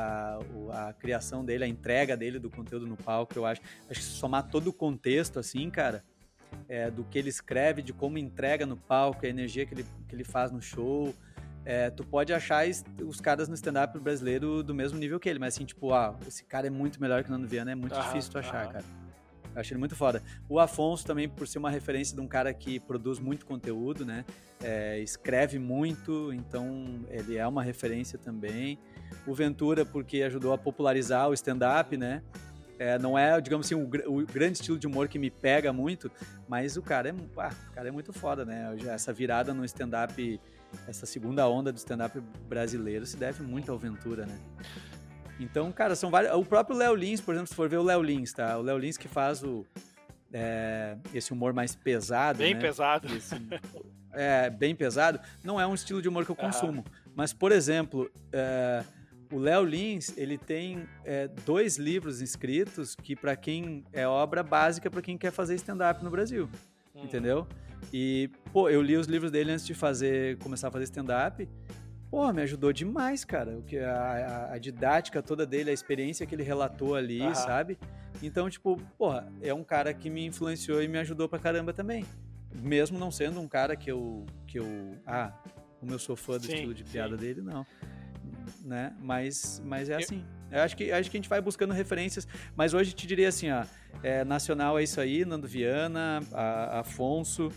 a criação dele, a entrega dele do conteúdo no palco, eu acho que se somar todo o contexto, assim, cara, do que ele escreve, de como entrega no palco, a energia que ele faz no show, tu pode achar os caras no stand-up brasileiro do mesmo nível que ele, mas assim, tipo, esse cara é muito melhor que o Nando Viana, é muito difícil tu achar, cara. Eu acho ele muito foda. O Afonso também, por ser uma referência de um cara que produz muito conteúdo, né? Escreve muito, então ele é uma referência também. O Ventura, porque ajudou a popularizar o stand-up, né? Não é, digamos assim, o grande estilo de humor que me pega muito, mas o cara é muito foda, né? Essa virada no stand-up, essa segunda onda do stand-up brasileiro se deve muito ao Ventura, né? Então, cara, são vários... O próprio Léo Lins, por exemplo, se for ver o Léo Lins, tá? O Léo Lins que faz esse humor mais pesado, bem né? pesado. Bem pesado. Não é um estilo de humor que eu consumo. Mas, por exemplo... O Léo Lins, ele tem 2 livros escritos que, para quem é obra básica para quem quer fazer stand-up no Brasil, entendeu? E, pô, eu li os livros dele antes de começar a fazer stand-up. Pô, me ajudou demais, cara. A didática toda dele, a experiência que ele relatou ali, sabe? Então, tipo, porra, é um cara que me influenciou e me ajudou pra caramba também. Mesmo não sendo um cara como eu sou fã do estilo de piada dele, não. Né? Mas assim. Eu acho que a gente vai buscando referências, mas hoje te diria assim, nacional é isso aí, Nando Viana, Afonso,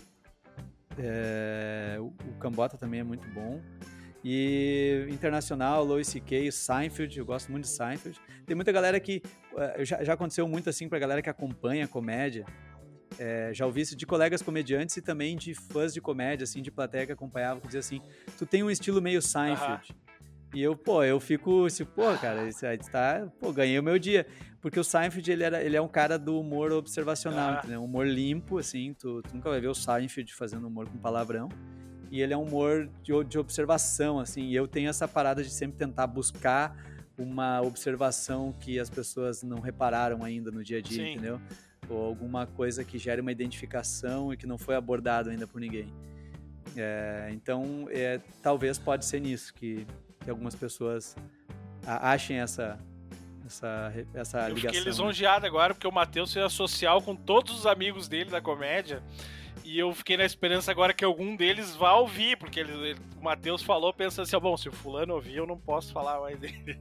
o Cambota também é muito bom. E internacional, Louis C.K., Seinfeld, eu gosto muito de Seinfeld. Tem muita galera que... já aconteceu muito assim pra galera que acompanha a comédia. Já ouvi isso de colegas comediantes e também de fãs de comédia, assim, de plateia que acompanhavam, que diziam assim, tu tem um estilo meio Seinfeld. E eu fico assim, cara, ganhei o meu dia. Porque o Seinfeld, ele é um cara do humor observacional, entendeu? Humor limpo, assim, tu nunca vai ver o Seinfeld fazendo humor com palavrão. E ele é um humor de observação, assim, e eu tenho essa parada de sempre tentar buscar uma observação que as pessoas não repararam ainda no dia a dia, entendeu? Ou alguma coisa que gere uma identificação e que não foi abordado ainda por ninguém. Então, talvez pode ser nisso, que algumas pessoas achem essa ligação. Eu fiquei lisonjeado agora, porque o Matheus fez a social com todos os amigos dele da comédia, e eu fiquei na esperança agora que algum deles vá ouvir, porque o Matheus falou, pensando assim, bom, se o fulano ouvir, eu não posso falar mais dele.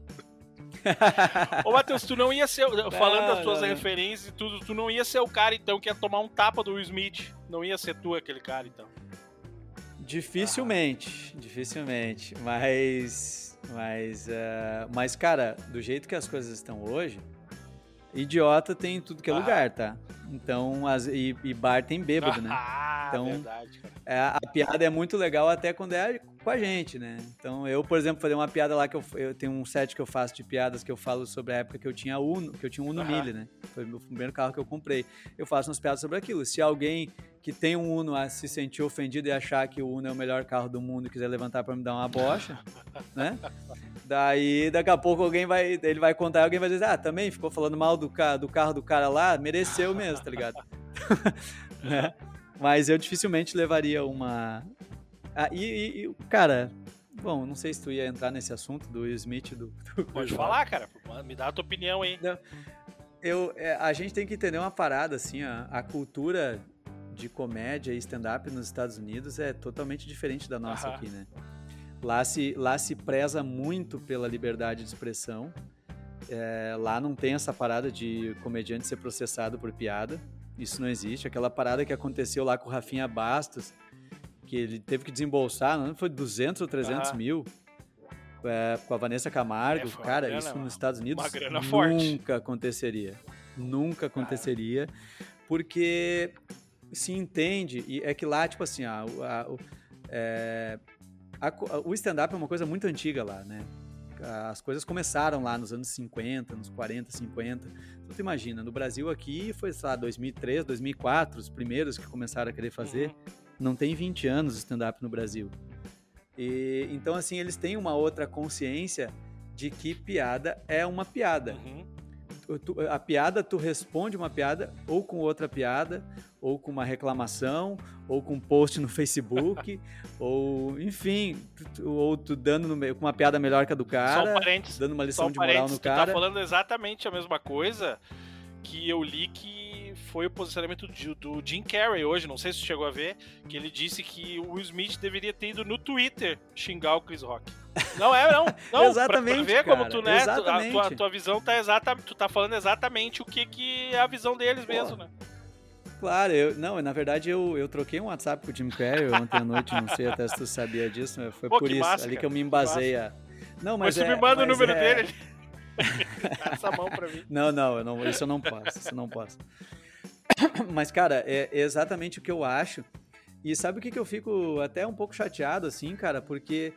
Ô, Matheus, tu não ia ser, falando das tuas referências e tudo, tu não ia ser o cara, então, que ia tomar um tapa do Will Smith, não ia ser tu aquele cara, então. Dificilmente, mas, cara, do jeito que as coisas estão hoje, idiota tem em tudo que é lugar, tá? Então, e bar tem bêbado, né? Então, verdade, cara. A piada é muito legal até quando é com a gente, né? Então, eu, por exemplo, fazer uma piada lá, que eu tenho um set que eu faço de piadas que eu falo sobre a época que eu tinha Uno Mille, né? Foi o meu primeiro carro que eu comprei. Eu faço umas piadas sobre aquilo. Se alguém que tem um Uno se sentir ofendido e achar que o Uno é o melhor carro do mundo e quiser levantar pra me dar uma bocha, né? Daí, daqui a pouco ele vai contar e alguém vai dizer, também ficou falando mal do carro do cara lá, mereceu mesmo, tá ligado? Né? Mas eu dificilmente levaria uma... cara, bom, não sei se tu ia entrar nesse assunto do Will Smith Pode falar, cara, me dá a tua opinião aí. Não, a gente tem que entender uma parada, assim, a cultura de comédia e stand-up nos Estados Unidos é totalmente diferente da nossa aqui, né? Lá se preza muito pela liberdade de expressão. Lá não tem essa parada de comediante ser processado por piada. Isso não existe. Aquela parada que aconteceu lá com o Rafinha Bastos, que ele teve que desembolsar, não foi 200 ou 300 mil, com a Vanessa Camargo. Cara, isso nos Estados Unidos nunca aconteceria. Nunca aconteceria. Porque se entende, e é que lá, tipo assim, o stand-up é uma coisa muito antiga lá, né? As coisas começaram lá nos anos 50, nos 40, 50. Então, tu imagina, no Brasil aqui foi, sei lá, 2003, 2004, os primeiros que começaram a querer fazer. Não tem 20 anos stand-up no Brasil. Então, assim, eles têm uma outra consciência de que piada é uma piada. A piada, tu responde uma piada ou com outra piada, ou com uma reclamação, ou com um post no Facebook, ou, enfim, ou tu dando com uma piada melhor que a do cara, dando uma lição de moral no cara. Tu tá falando exatamente a mesma coisa que eu li que foi o posicionamento do Jim Carrey hoje, não sei se você chegou a ver, que ele disse que o Will Smith deveria ter ido no Twitter xingar o Chris Rock. Não, não. Exatamente, pra ver cara, como tu, né, exatamente. A tua visão tá exatamente, tu tá falando exatamente o que é a visão deles mesmo, né? Claro, na verdade eu troquei um WhatsApp com o Jim Carrey ontem à noite, não sei até se tu sabia disso, mas foi por isso, massa, ali cara, que eu me embasei a... Não, mas tu me manda o número dele. Essa mão pra mim. Não, isso eu não posso. Mas, cara, é exatamente o que eu acho. E sabe o que eu fico até um pouco chateado, assim, cara? Porque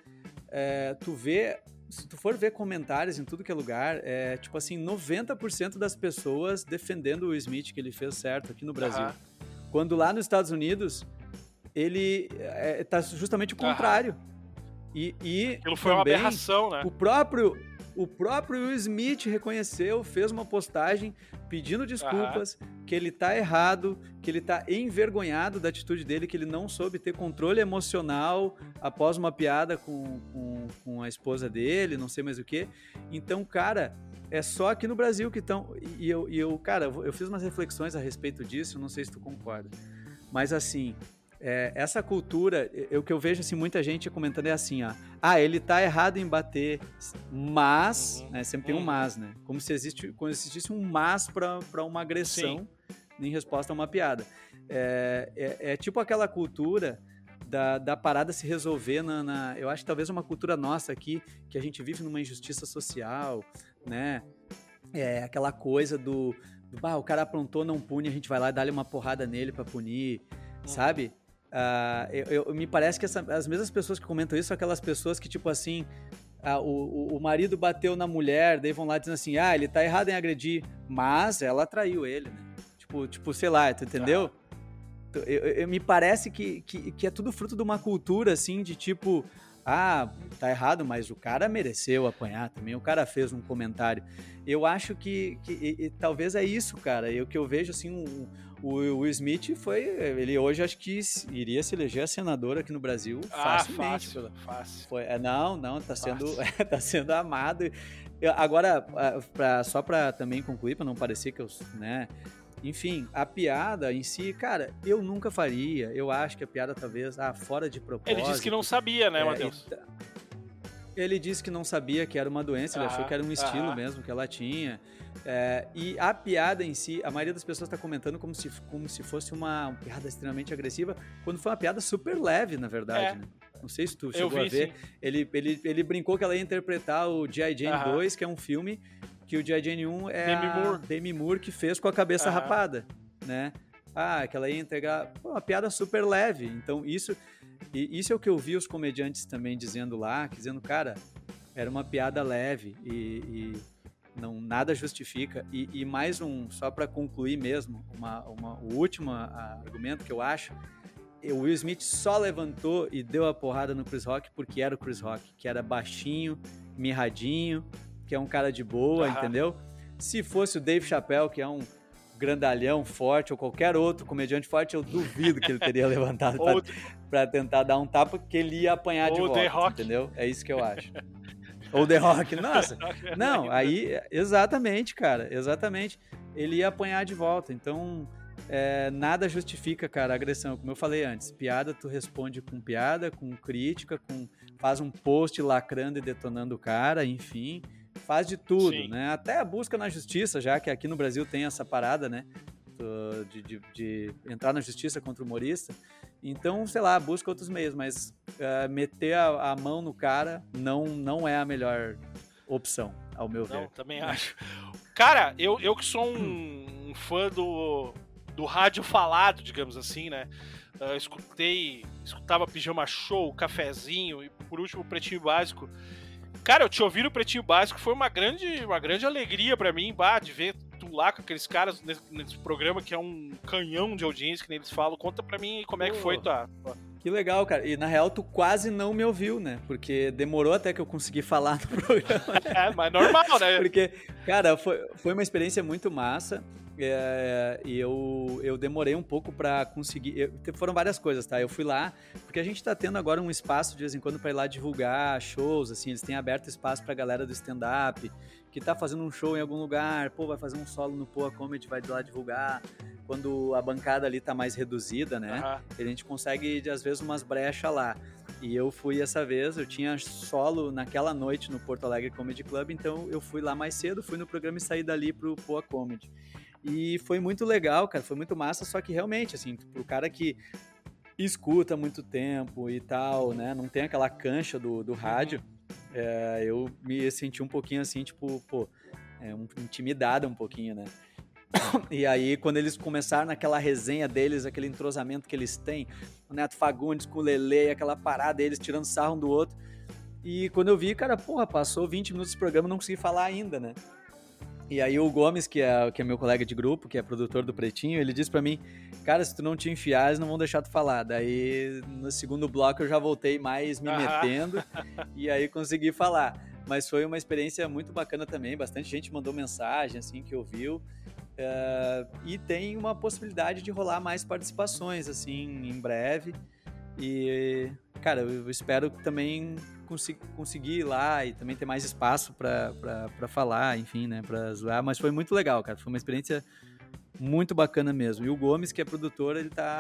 se tu for ver comentários em tudo que é lugar, tipo assim, 90% das pessoas defendendo o Smith, que ele fez certo aqui no Brasil. Quando lá nos Estados Unidos, ele tá justamente o contrário. E aquilo foi uma aberração, né? O próprio Will Smith reconheceu, fez uma postagem pedindo desculpas, que ele tá errado, que ele tá envergonhado da atitude dele, que ele não soube ter controle emocional após uma piada com a esposa dele, não sei mais o que. Então, cara, é só aqui no Brasil que estão... E eu, cara, eu fiz umas reflexões a respeito disso, não sei se tu concorda. Mas, assim... essa cultura, o que eu vejo assim, muita gente comentando é assim, ó, ele tá errado em bater, mas, né, sempre tem um mas, né, como se existisse um mas para uma agressão em resposta a uma piada. É tipo aquela cultura da parada se resolver eu acho que talvez uma cultura nossa aqui, que a gente vive numa injustiça social, né, aquela coisa do o cara aprontou, não pune, a gente vai lá e dá-lhe uma porrada nele para punir, sabe? Me parece que as mesmas pessoas que comentam isso são aquelas pessoas que, tipo assim, o marido bateu na mulher, daí vão lá dizendo assim, ele tá errado em agredir, mas ela traiu ele, né? Tipo, sei lá, tu entendeu? Me parece que é tudo fruto de uma cultura, assim, de tipo, tá errado, mas o cara mereceu apanhar também, o cara fez um comentário. Eu acho que talvez é isso, cara, o que eu vejo, assim, o Will Smith ele hoje acho que iria se eleger senador aqui no Brasil facilmente. Fácil. Tá sendo amado. Agora, só pra também concluir, pra não parecer que eu, né... Enfim, a piada em si, cara, eu nunca faria. Eu acho que a piada talvez, fora de propósito. Ele disse que não sabia, né, Matheus? Ele disse que não sabia que era uma doença, ele achou que era um estilo mesmo que ela tinha. E a piada em si, a maioria das pessoas está comentando como se fosse uma piada extremamente agressiva, quando foi uma piada super leve, na verdade, né? Não sei se tu chegou a ver. Ele brincou que ela ia interpretar o G.I. Jane 2, que é um filme que o G.I. Jane 1 é a Demi Moore que fez com a cabeça rapada, né? Que ela ia entregar uma piada super leve. Então, isso é o que eu vi os comediantes também dizendo lá, dizendo, cara, era uma piada leve e não, nada justifica. E mais só para concluir mesmo, o último argumento que eu acho, o Will Smith só levantou e deu a porrada no Chris Rock porque era o Chris Rock, que era baixinho, mirradinho, que é um cara de boa, entendeu? Se fosse o Dave Chappelle, que é um grandalhão forte, ou qualquer outro comediante forte, eu duvido que ele teria levantado pra tentar dar um tapa, porque ele ia apanhar de volta, entendeu? É isso que eu acho. Ou The Rock, nossa. Não, aí, exatamente, cara, exatamente. Ele ia apanhar de volta, então nada justifica, cara, a agressão. Como eu falei antes, piada tu responde com piada, com crítica, faz um post lacrando e detonando o cara, enfim... Faz de tudo, né? Até a busca na justiça, já que aqui no Brasil tem essa parada, né? De entrar na justiça contra o humorista. Então, sei lá, busca outros meios, mas meter a mão no cara não é a melhor opção, ao meu ver. Não, também acho. Cara, eu que sou um fã do rádio falado, digamos assim, né? Escutava Pijama Show, Cafezinho e, por último, o Pretinho Básico. Cara, eu te ouvir no Pretinho Básico foi uma grande alegria pra mim, de ver tu lá com aqueles caras nesse programa que é um canhão de audiência, que nem eles falam. Conta pra mim como é que foi tua... Que legal, cara. E na real tu quase não me ouviu, né? Porque demorou até que eu consegui falar no programa. Mas normal, né? Porque, cara, foi uma experiência muito massa. E eu demorei um pouco pra conseguir... Foram várias coisas, tá? Eu fui lá, porque a gente tá tendo agora um espaço de vez em quando pra ir lá divulgar shows, assim, eles têm aberto espaço pra galera do stand-up, que tá fazendo um show em algum lugar, vai fazer um solo no Poa Comedy, vai lá divulgar. quando a bancada ali tá mais reduzida, né? A gente consegue, às vezes, umas brechas lá. E eu fui essa vez, eu tinha solo naquela noite no Porto Alegre Comedy Club, então eu fui lá mais cedo, fui no programa e saí dali pro Poa Comedy. E foi muito legal, cara, foi muito massa, só que realmente, assim, pro cara que escuta há muito tempo e tal, né, não tem aquela cancha do rádio, eu me senti um pouquinho assim, tipo, pô, intimidado um pouquinho, né. E aí, quando eles começaram naquela resenha deles, aquele entrosamento que eles têm, o Neto Fagundes com o Lele, aquela parada, eles tirando sarro um do outro. E quando eu vi, cara, porra, passou 20 minutos de programa e não consegui falar ainda, né? E aí o Gomes, que é meu colega de grupo, que é produtor do Pretinho, ele disse pra mim, cara, se tu não te enfiar, eles não vão deixar tu falar. Daí, no segundo bloco, eu já voltei mais me metendo e aí consegui falar. Mas foi uma experiência muito bacana também, bastante gente mandou mensagem, assim, que ouviu. E tem uma possibilidade de rolar mais participações, assim, em breve. E, cara, eu espero também conseguir ir lá e também ter mais espaço pra falar, enfim, né, pra zoar. Mas foi muito legal, cara, foi uma experiência muito bacana mesmo. E o Gomes, que é produtor,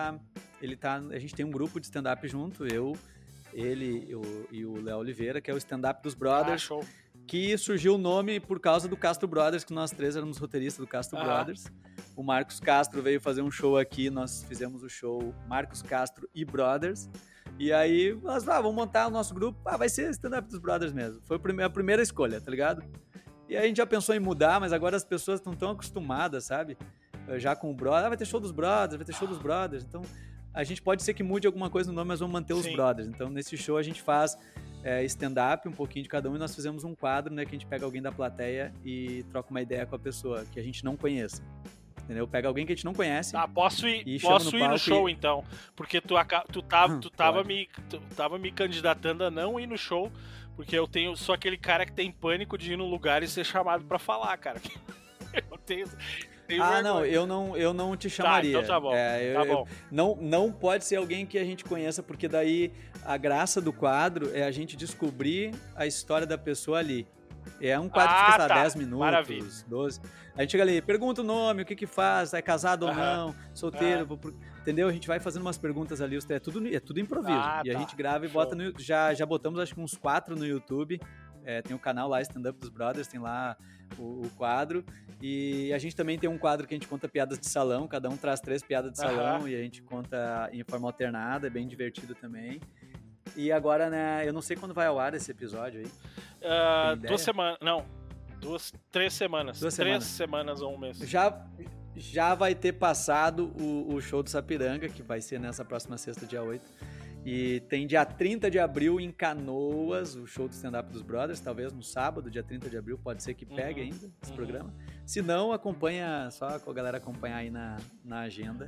a gente tem um grupo de stand-up junto, ele e o Léo Oliveira, que é o stand-up dos Brothers. Show. Que surgiu o nome por causa do Castro Brothers, que nós três éramos roteiristas do Castro Brothers. O Marcos Castro veio fazer um show aqui, nós fizemos o show Marcos Castro e Brothers. E aí, nós vamos montar o nosso grupo, vai ser stand-up dos Brothers mesmo. Foi a primeira escolha, tá ligado? E aí a gente já pensou em mudar, mas agora as pessoas estão tão acostumadas, sabe? Já com o Brothers, vai ter show dos Brothers, vai ter show dos Brothers. Então, a gente pode ser que mude alguma coisa no nome, mas vamos manter os Brothers. Então, nesse show a gente faz stand-up, um pouquinho de cada um, e nós fizemos um quadro, né, que a gente pega alguém da plateia e troca uma ideia com a pessoa que a gente não conheça. Entendeu? Pega alguém que a gente não conhece. Posso ir no show, então. Porque tu tava me candidatando a não ir no show, porque eu sou aquele cara que tem pânico de ir num lugar e ser chamado pra falar, cara. Eu tenho não, eu não te chamaria. Então tá bom. Tá bom. Não pode ser alguém que a gente conheça, porque daí a graça do quadro é a gente descobrir a história da pessoa ali. É um quadro que fica 10 minutos, Maravilha. 12. A gente chega ali, pergunta o nome, o que faz, é casado ou não, solteiro, entendeu? A gente vai fazendo umas perguntas ali, é tudo improviso. E a gente grava e bota no YouTube. Já botamos acho que uns 4 no YouTube. Tem o canal lá, Stand Up dos Brothers, tem lá o quadro. E a gente também tem um quadro que a gente conta piadas de salão, cada um traz 3 piadas de salão e a gente conta em forma alternada, é bem divertido também. E agora, né, eu não sei quando vai ao ar esse episódio aí. 2 semanas, não, 3 semanas. 3 semanas ou um mês. Já vai ter passado o show do Sapiranga, que vai ser nessa próxima sexta, dia 8. E tem dia 30 de abril em Canoas, o show do stand-up dos Brothers, talvez no sábado, dia 30 de abril, pode ser que pegue ainda esse programa. Se não, acompanha, só a galera acompanhar aí na agenda.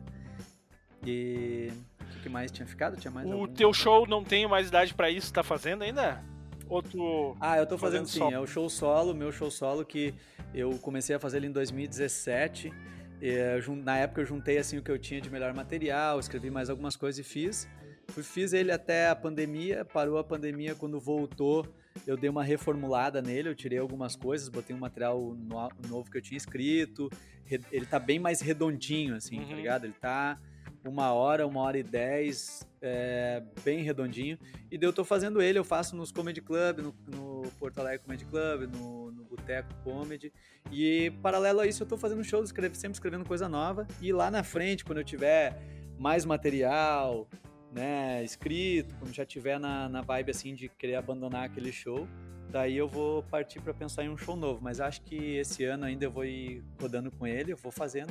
E o que mais tinha ficado? Tinha mais algum? Teu show não tem mais idade pra isso, tá fazendo ainda? Ou tu... eu tô fazendo sim, é o show solo, meu show solo, que eu comecei a fazer ele em 2017. Na época eu juntei assim o que eu tinha de melhor material, escrevi mais algumas coisas e fiz. Fiz ele até a pandemia, parou a pandemia, quando voltou eu dei uma reformulada nele, eu tirei algumas coisas, botei um material novo que eu tinha escrito, ele tá bem mais redondinho assim, tá ligado? Ele tá 1 hora e 10, bem redondinho, e daí eu tô fazendo ele, eu faço nos Comedy Club, no Porto Alegre Comedy Club, no Boteco Comedy, e paralelo a isso eu tô fazendo shows, sempre escrevendo coisa nova, e lá na frente, quando eu tiver mais material, né, escrito, quando já tiver na vibe assim de querer abandonar aquele show, daí eu vou partir para pensar em um show novo, mas acho que esse ano ainda eu vou ir rodando com ele, eu vou fazendo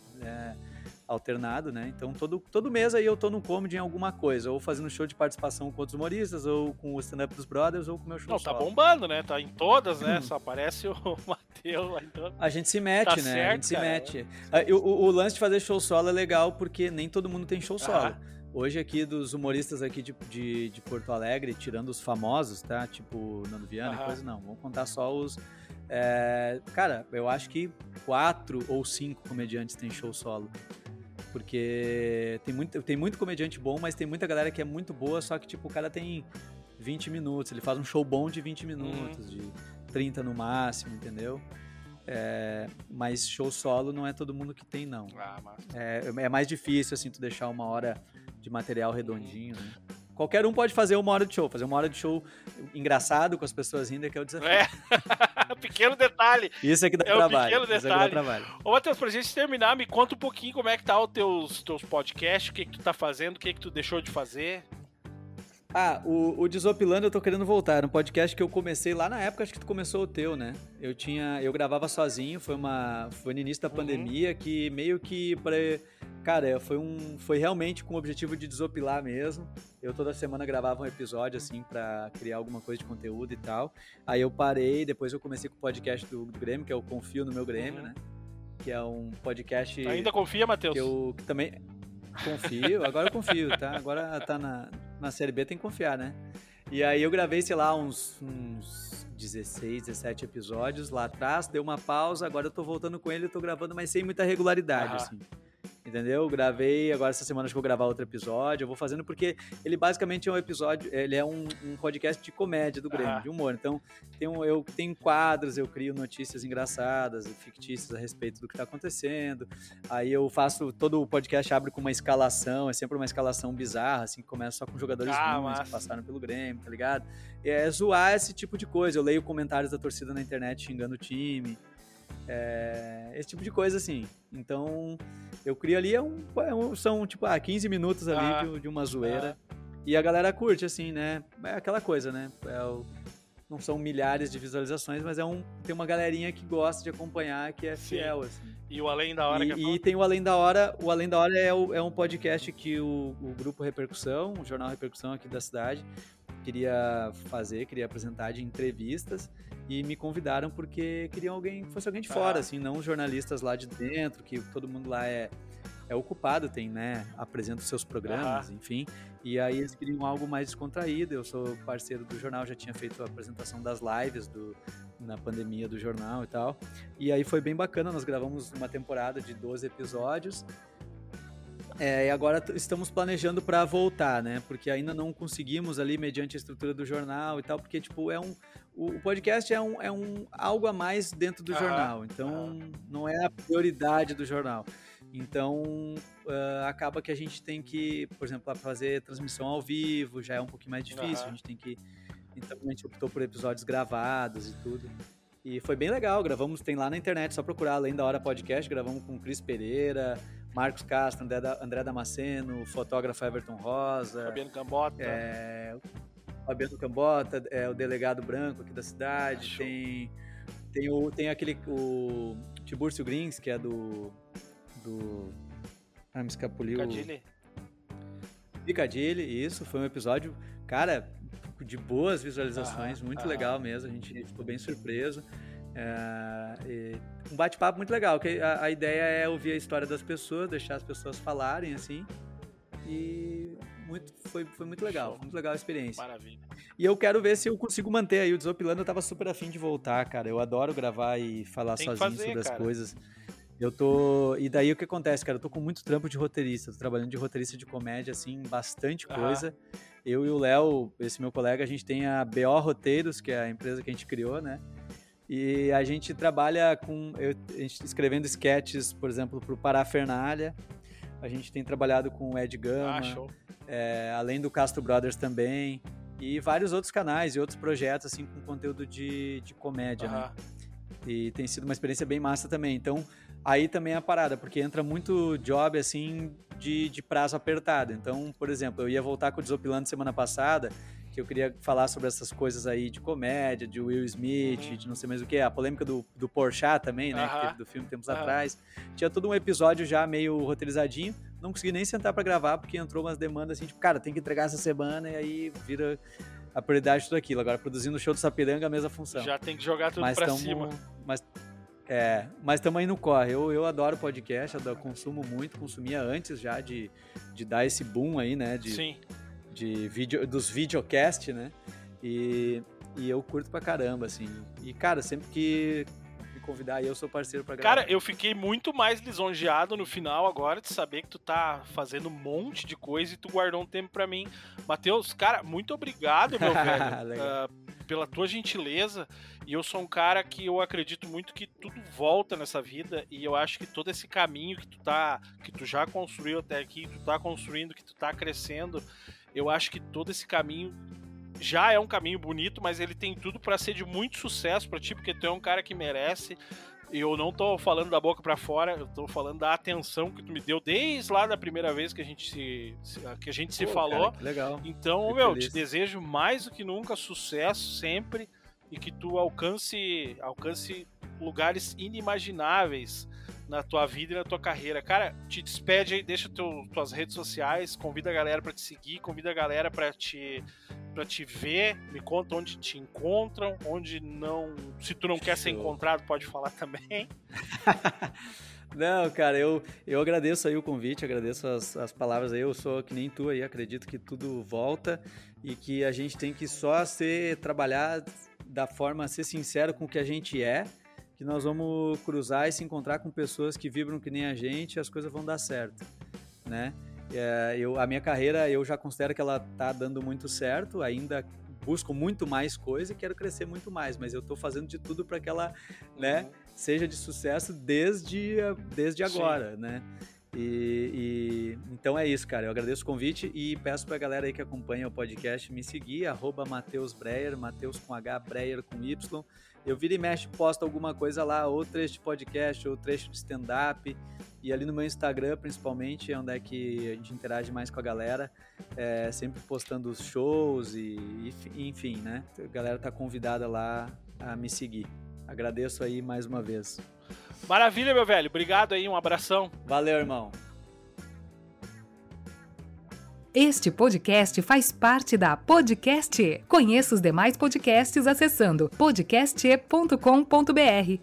alternado, né, então todo mês aí eu tô no comedy em alguma coisa, ou fazendo show de participação com outros humoristas, ou com o stand-up dos Brothers, ou com o meu show Não, solo. Tá bombando, né, tá em todas, né, só aparece o Matheus. Então... A gente se mete, tá né, certo, a gente se cara. mete. O lance de fazer show solo é legal, porque nem todo mundo tem show solo. Hoje aqui dos humoristas aqui de Porto Alegre, tirando os famosos, tá? Tipo Nando Viana e coisa, não. Vamos contar só os... cara, eu acho que 4 ou 5 comediantes têm show solo. Porque tem muito comediante bom, mas tem muita galera que é muito boa, só que tipo, o cara tem 20 minutos. Ele faz um show bom de 20 minutos, de 30 no máximo, entendeu? Mas show solo não é todo mundo que tem, não. Massa. É mais difícil, assim, tu deixar 1 hora de material redondinho, né? Qualquer um pode fazer 1 hora de show. Fazer 1 hora de show engraçado, com as pessoas rindo, que é o desafio. Pequeno detalhe. Isso é que dá trabalho. Pequeno detalhe. Ô, Matheus, pra gente terminar, me conta um pouquinho como é que tá os teus podcasts, o que tu tá fazendo, o que tu deixou de fazer. O Desopilando eu tô querendo voltar. Era um podcast que eu comecei lá na época, acho que tu começou o teu, né? Eu gravava sozinho, foi no início da pandemia, que meio que... Cara, foi realmente com o objetivo de desopilar mesmo. Eu toda semana gravava um episódio, assim, pra criar alguma coisa de conteúdo e tal. Aí eu parei, depois eu comecei com o podcast do Grêmio, que é o Confio no Meu Grêmio, né? Que é um podcast... Ainda confia, Matheus? Que também... Confio, agora eu confio, tá? Agora tá na Série B, tem que confiar, né? E aí eu gravei, sei lá, uns 16, 17 episódios lá atrás, deu uma pausa, agora eu tô voltando com ele, eu tô gravando, mas sem muita regularidade, assim. Entendeu? Gravei, agora essa semana acho que vou gravar outro episódio, eu vou fazendo porque ele basicamente é um episódio, ele é um podcast de comédia do Grêmio, de humor. Então, eu tenho quadros, eu crio notícias engraçadas, fictícias a respeito do que tá acontecendo. Aí eu faço, todo o podcast abre com uma escalação, é sempre uma escalação bizarra, assim, que começa só com jogadores ruins que passaram pelo Grêmio, tá ligado? É zoar esse tipo de coisa, eu leio comentários da torcida na internet xingando o time. Esse tipo de coisa, assim. Então, eu crio ali, são tipo 15 minutos ali de uma zoeira. E a galera curte, assim, né? É aquela coisa, né? Não são milhares de visualizações, mas tem uma galerinha que gosta de acompanhar, que é fiel, assim. E o Além da Hora E tem o Além da Hora. O Além da Hora é um podcast que o Grupo Repercussão, o Jornal Repercussão aqui da cidade, queria apresentar de entrevistas, e me convidaram porque queriam que fosse alguém de fora, assim, não os jornalistas lá de dentro, que todo mundo lá é ocupado, tem, né, apresenta os seus programas, enfim, e aí eles queriam algo mais descontraído. Eu sou parceiro do jornal, já tinha feito a apresentação das lives na pandemia do jornal e tal, e aí foi bem bacana, nós gravamos uma temporada de 12 episódios, e agora estamos planejando para voltar, né? Porque ainda não conseguimos ali, mediante a estrutura do jornal e tal, porque, tipo, o podcast é algo a mais dentro do jornal, então não é a prioridade do jornal. Então, acaba que a gente tem que, por exemplo, fazer transmissão ao vivo, já é um pouquinho mais difícil, a gente tem que... Então, a gente optou por episódios gravados e tudo. E foi bem legal, tem lá na internet, só procurar Além da Hora Podcast, gravamos com Cris Pereira, Marcos Castro, André Damasceno, o fotógrafo Everton Rosa, Fabiano Cambota, o delegado branco aqui da cidade, tem aquele, o Tibúrcio Grins, que é do me escapuliu. Piccadilly, isso, foi um episódio, cara, de boas visualizações, muito legal mesmo, a gente ficou bem surpreso. Um bate-papo muito legal, que a ideia é ouvir a história das pessoas, deixar as pessoas falarem, assim, e foi muito legal, muito legal a experiência. Maravilha. E eu quero ver se eu consigo manter aí o Desopilando. Eu tava super afim de voltar, cara, eu adoro gravar e falar sozinho sobre as coisas. E daí o que acontece, cara, eu tô com muito trampo de roteirista, tô trabalhando de roteirista de comédia, assim, bastante coisa. Eu e o Léo, esse meu colega, a gente tem a BO Roteiros, que é a empresa que a gente criou, né? E a gente trabalha escrevendo sketches, por exemplo, pro Parafernália. A gente tem trabalhado com o Ed Gama, além do Castro Brothers também, e vários outros canais e outros projetos, assim, com conteúdo de comédia, né? E tem sido uma experiência bem massa também. Então, aí também é a parada, porque entra muito job, assim, de prazo apertado. Então, por exemplo, eu ia voltar com o Desopilando semana passada, que eu queria falar sobre essas coisas aí de comédia, de Will Smith, de não sei mais o que, a polêmica do Porchat também, né, que teve do filme tempos atrás. Tinha todo um episódio já meio roteirizadinho, não consegui nem sentar pra gravar, porque entrou umas demandas assim, tipo, cara, tem que entregar essa semana, e aí vira a prioridade de tudo aquilo. Agora, produzindo o show do Sapiranga, a mesma função. Já tem que jogar tudo pra cima. Mas estamos aí no corre. Eu adoro podcast, consumia antes já de dar esse boom aí, né, dos videocast, né, e eu curto pra caramba, assim. E, cara, sempre que convidar, eu sou parceiro pra gravar. Cara, eu fiquei muito mais lisonjeado no final agora de saber que tu tá fazendo um monte de coisa e tu guardou um tempo pra mim. Matheus, cara, muito obrigado, meu velho, pela tua gentileza. E eu sou um cara que eu acredito muito que tudo volta nessa vida, e eu acho que todo esse caminho que tu já construiu até aqui, que tu tá construindo, que tu tá crescendo, eu acho que todo esse caminho já é um caminho bonito, mas ele tem tudo pra ser de muito sucesso pra ti, porque tu é um cara que merece. E eu não tô falando da boca pra fora, eu tô falando da atenção que tu me deu desde lá da primeira vez que a gente se falou. Cara, que legal. Então, Fico meu, feliz. te desejo mais do que nunca sucesso sempre, e que tu alcance lugares inimagináveis na tua vida e na tua carreira. Cara, te despede aí, deixa tuas redes sociais, convida a galera pra te seguir, convida a galera pra te ver, me conta onde te encontram, onde não... Se tu não quer ser encontrado, pode falar também. Não, cara, eu agradeço aí o convite, agradeço as palavras aí, eu sou que nem tu aí, acredito que tudo volta e que a gente tem que só trabalhar da forma, ser sincero com o que a gente é, que nós vamos cruzar e se encontrar com pessoas que vibram que nem a gente e as coisas vão dar certo, né? A minha carreira, eu já considero que ela tá dando muito certo, ainda busco muito mais coisa e quero crescer muito mais, mas eu tô fazendo de tudo para que ela, né, seja de sucesso desde agora, né? Então é isso, cara, eu agradeço o convite e peço pra galera aí que acompanha o podcast me seguir, @MatheusBreyer, Matheus com H, Breyer com Y. Eu vira e mexe, posto alguma coisa lá, ou trecho de podcast, ou trecho de stand-up, e ali no meu Instagram, principalmente, é onde é que a gente interage mais com a galera, sempre postando os shows e enfim, né? A galera tá convidada lá a me seguir. Agradeço aí mais uma vez. Maravilha, meu velho. Obrigado aí, um abração. Valeu, irmão. Este podcast faz parte da Podcast E. Conheça os demais podcasts acessando podcast.com.br.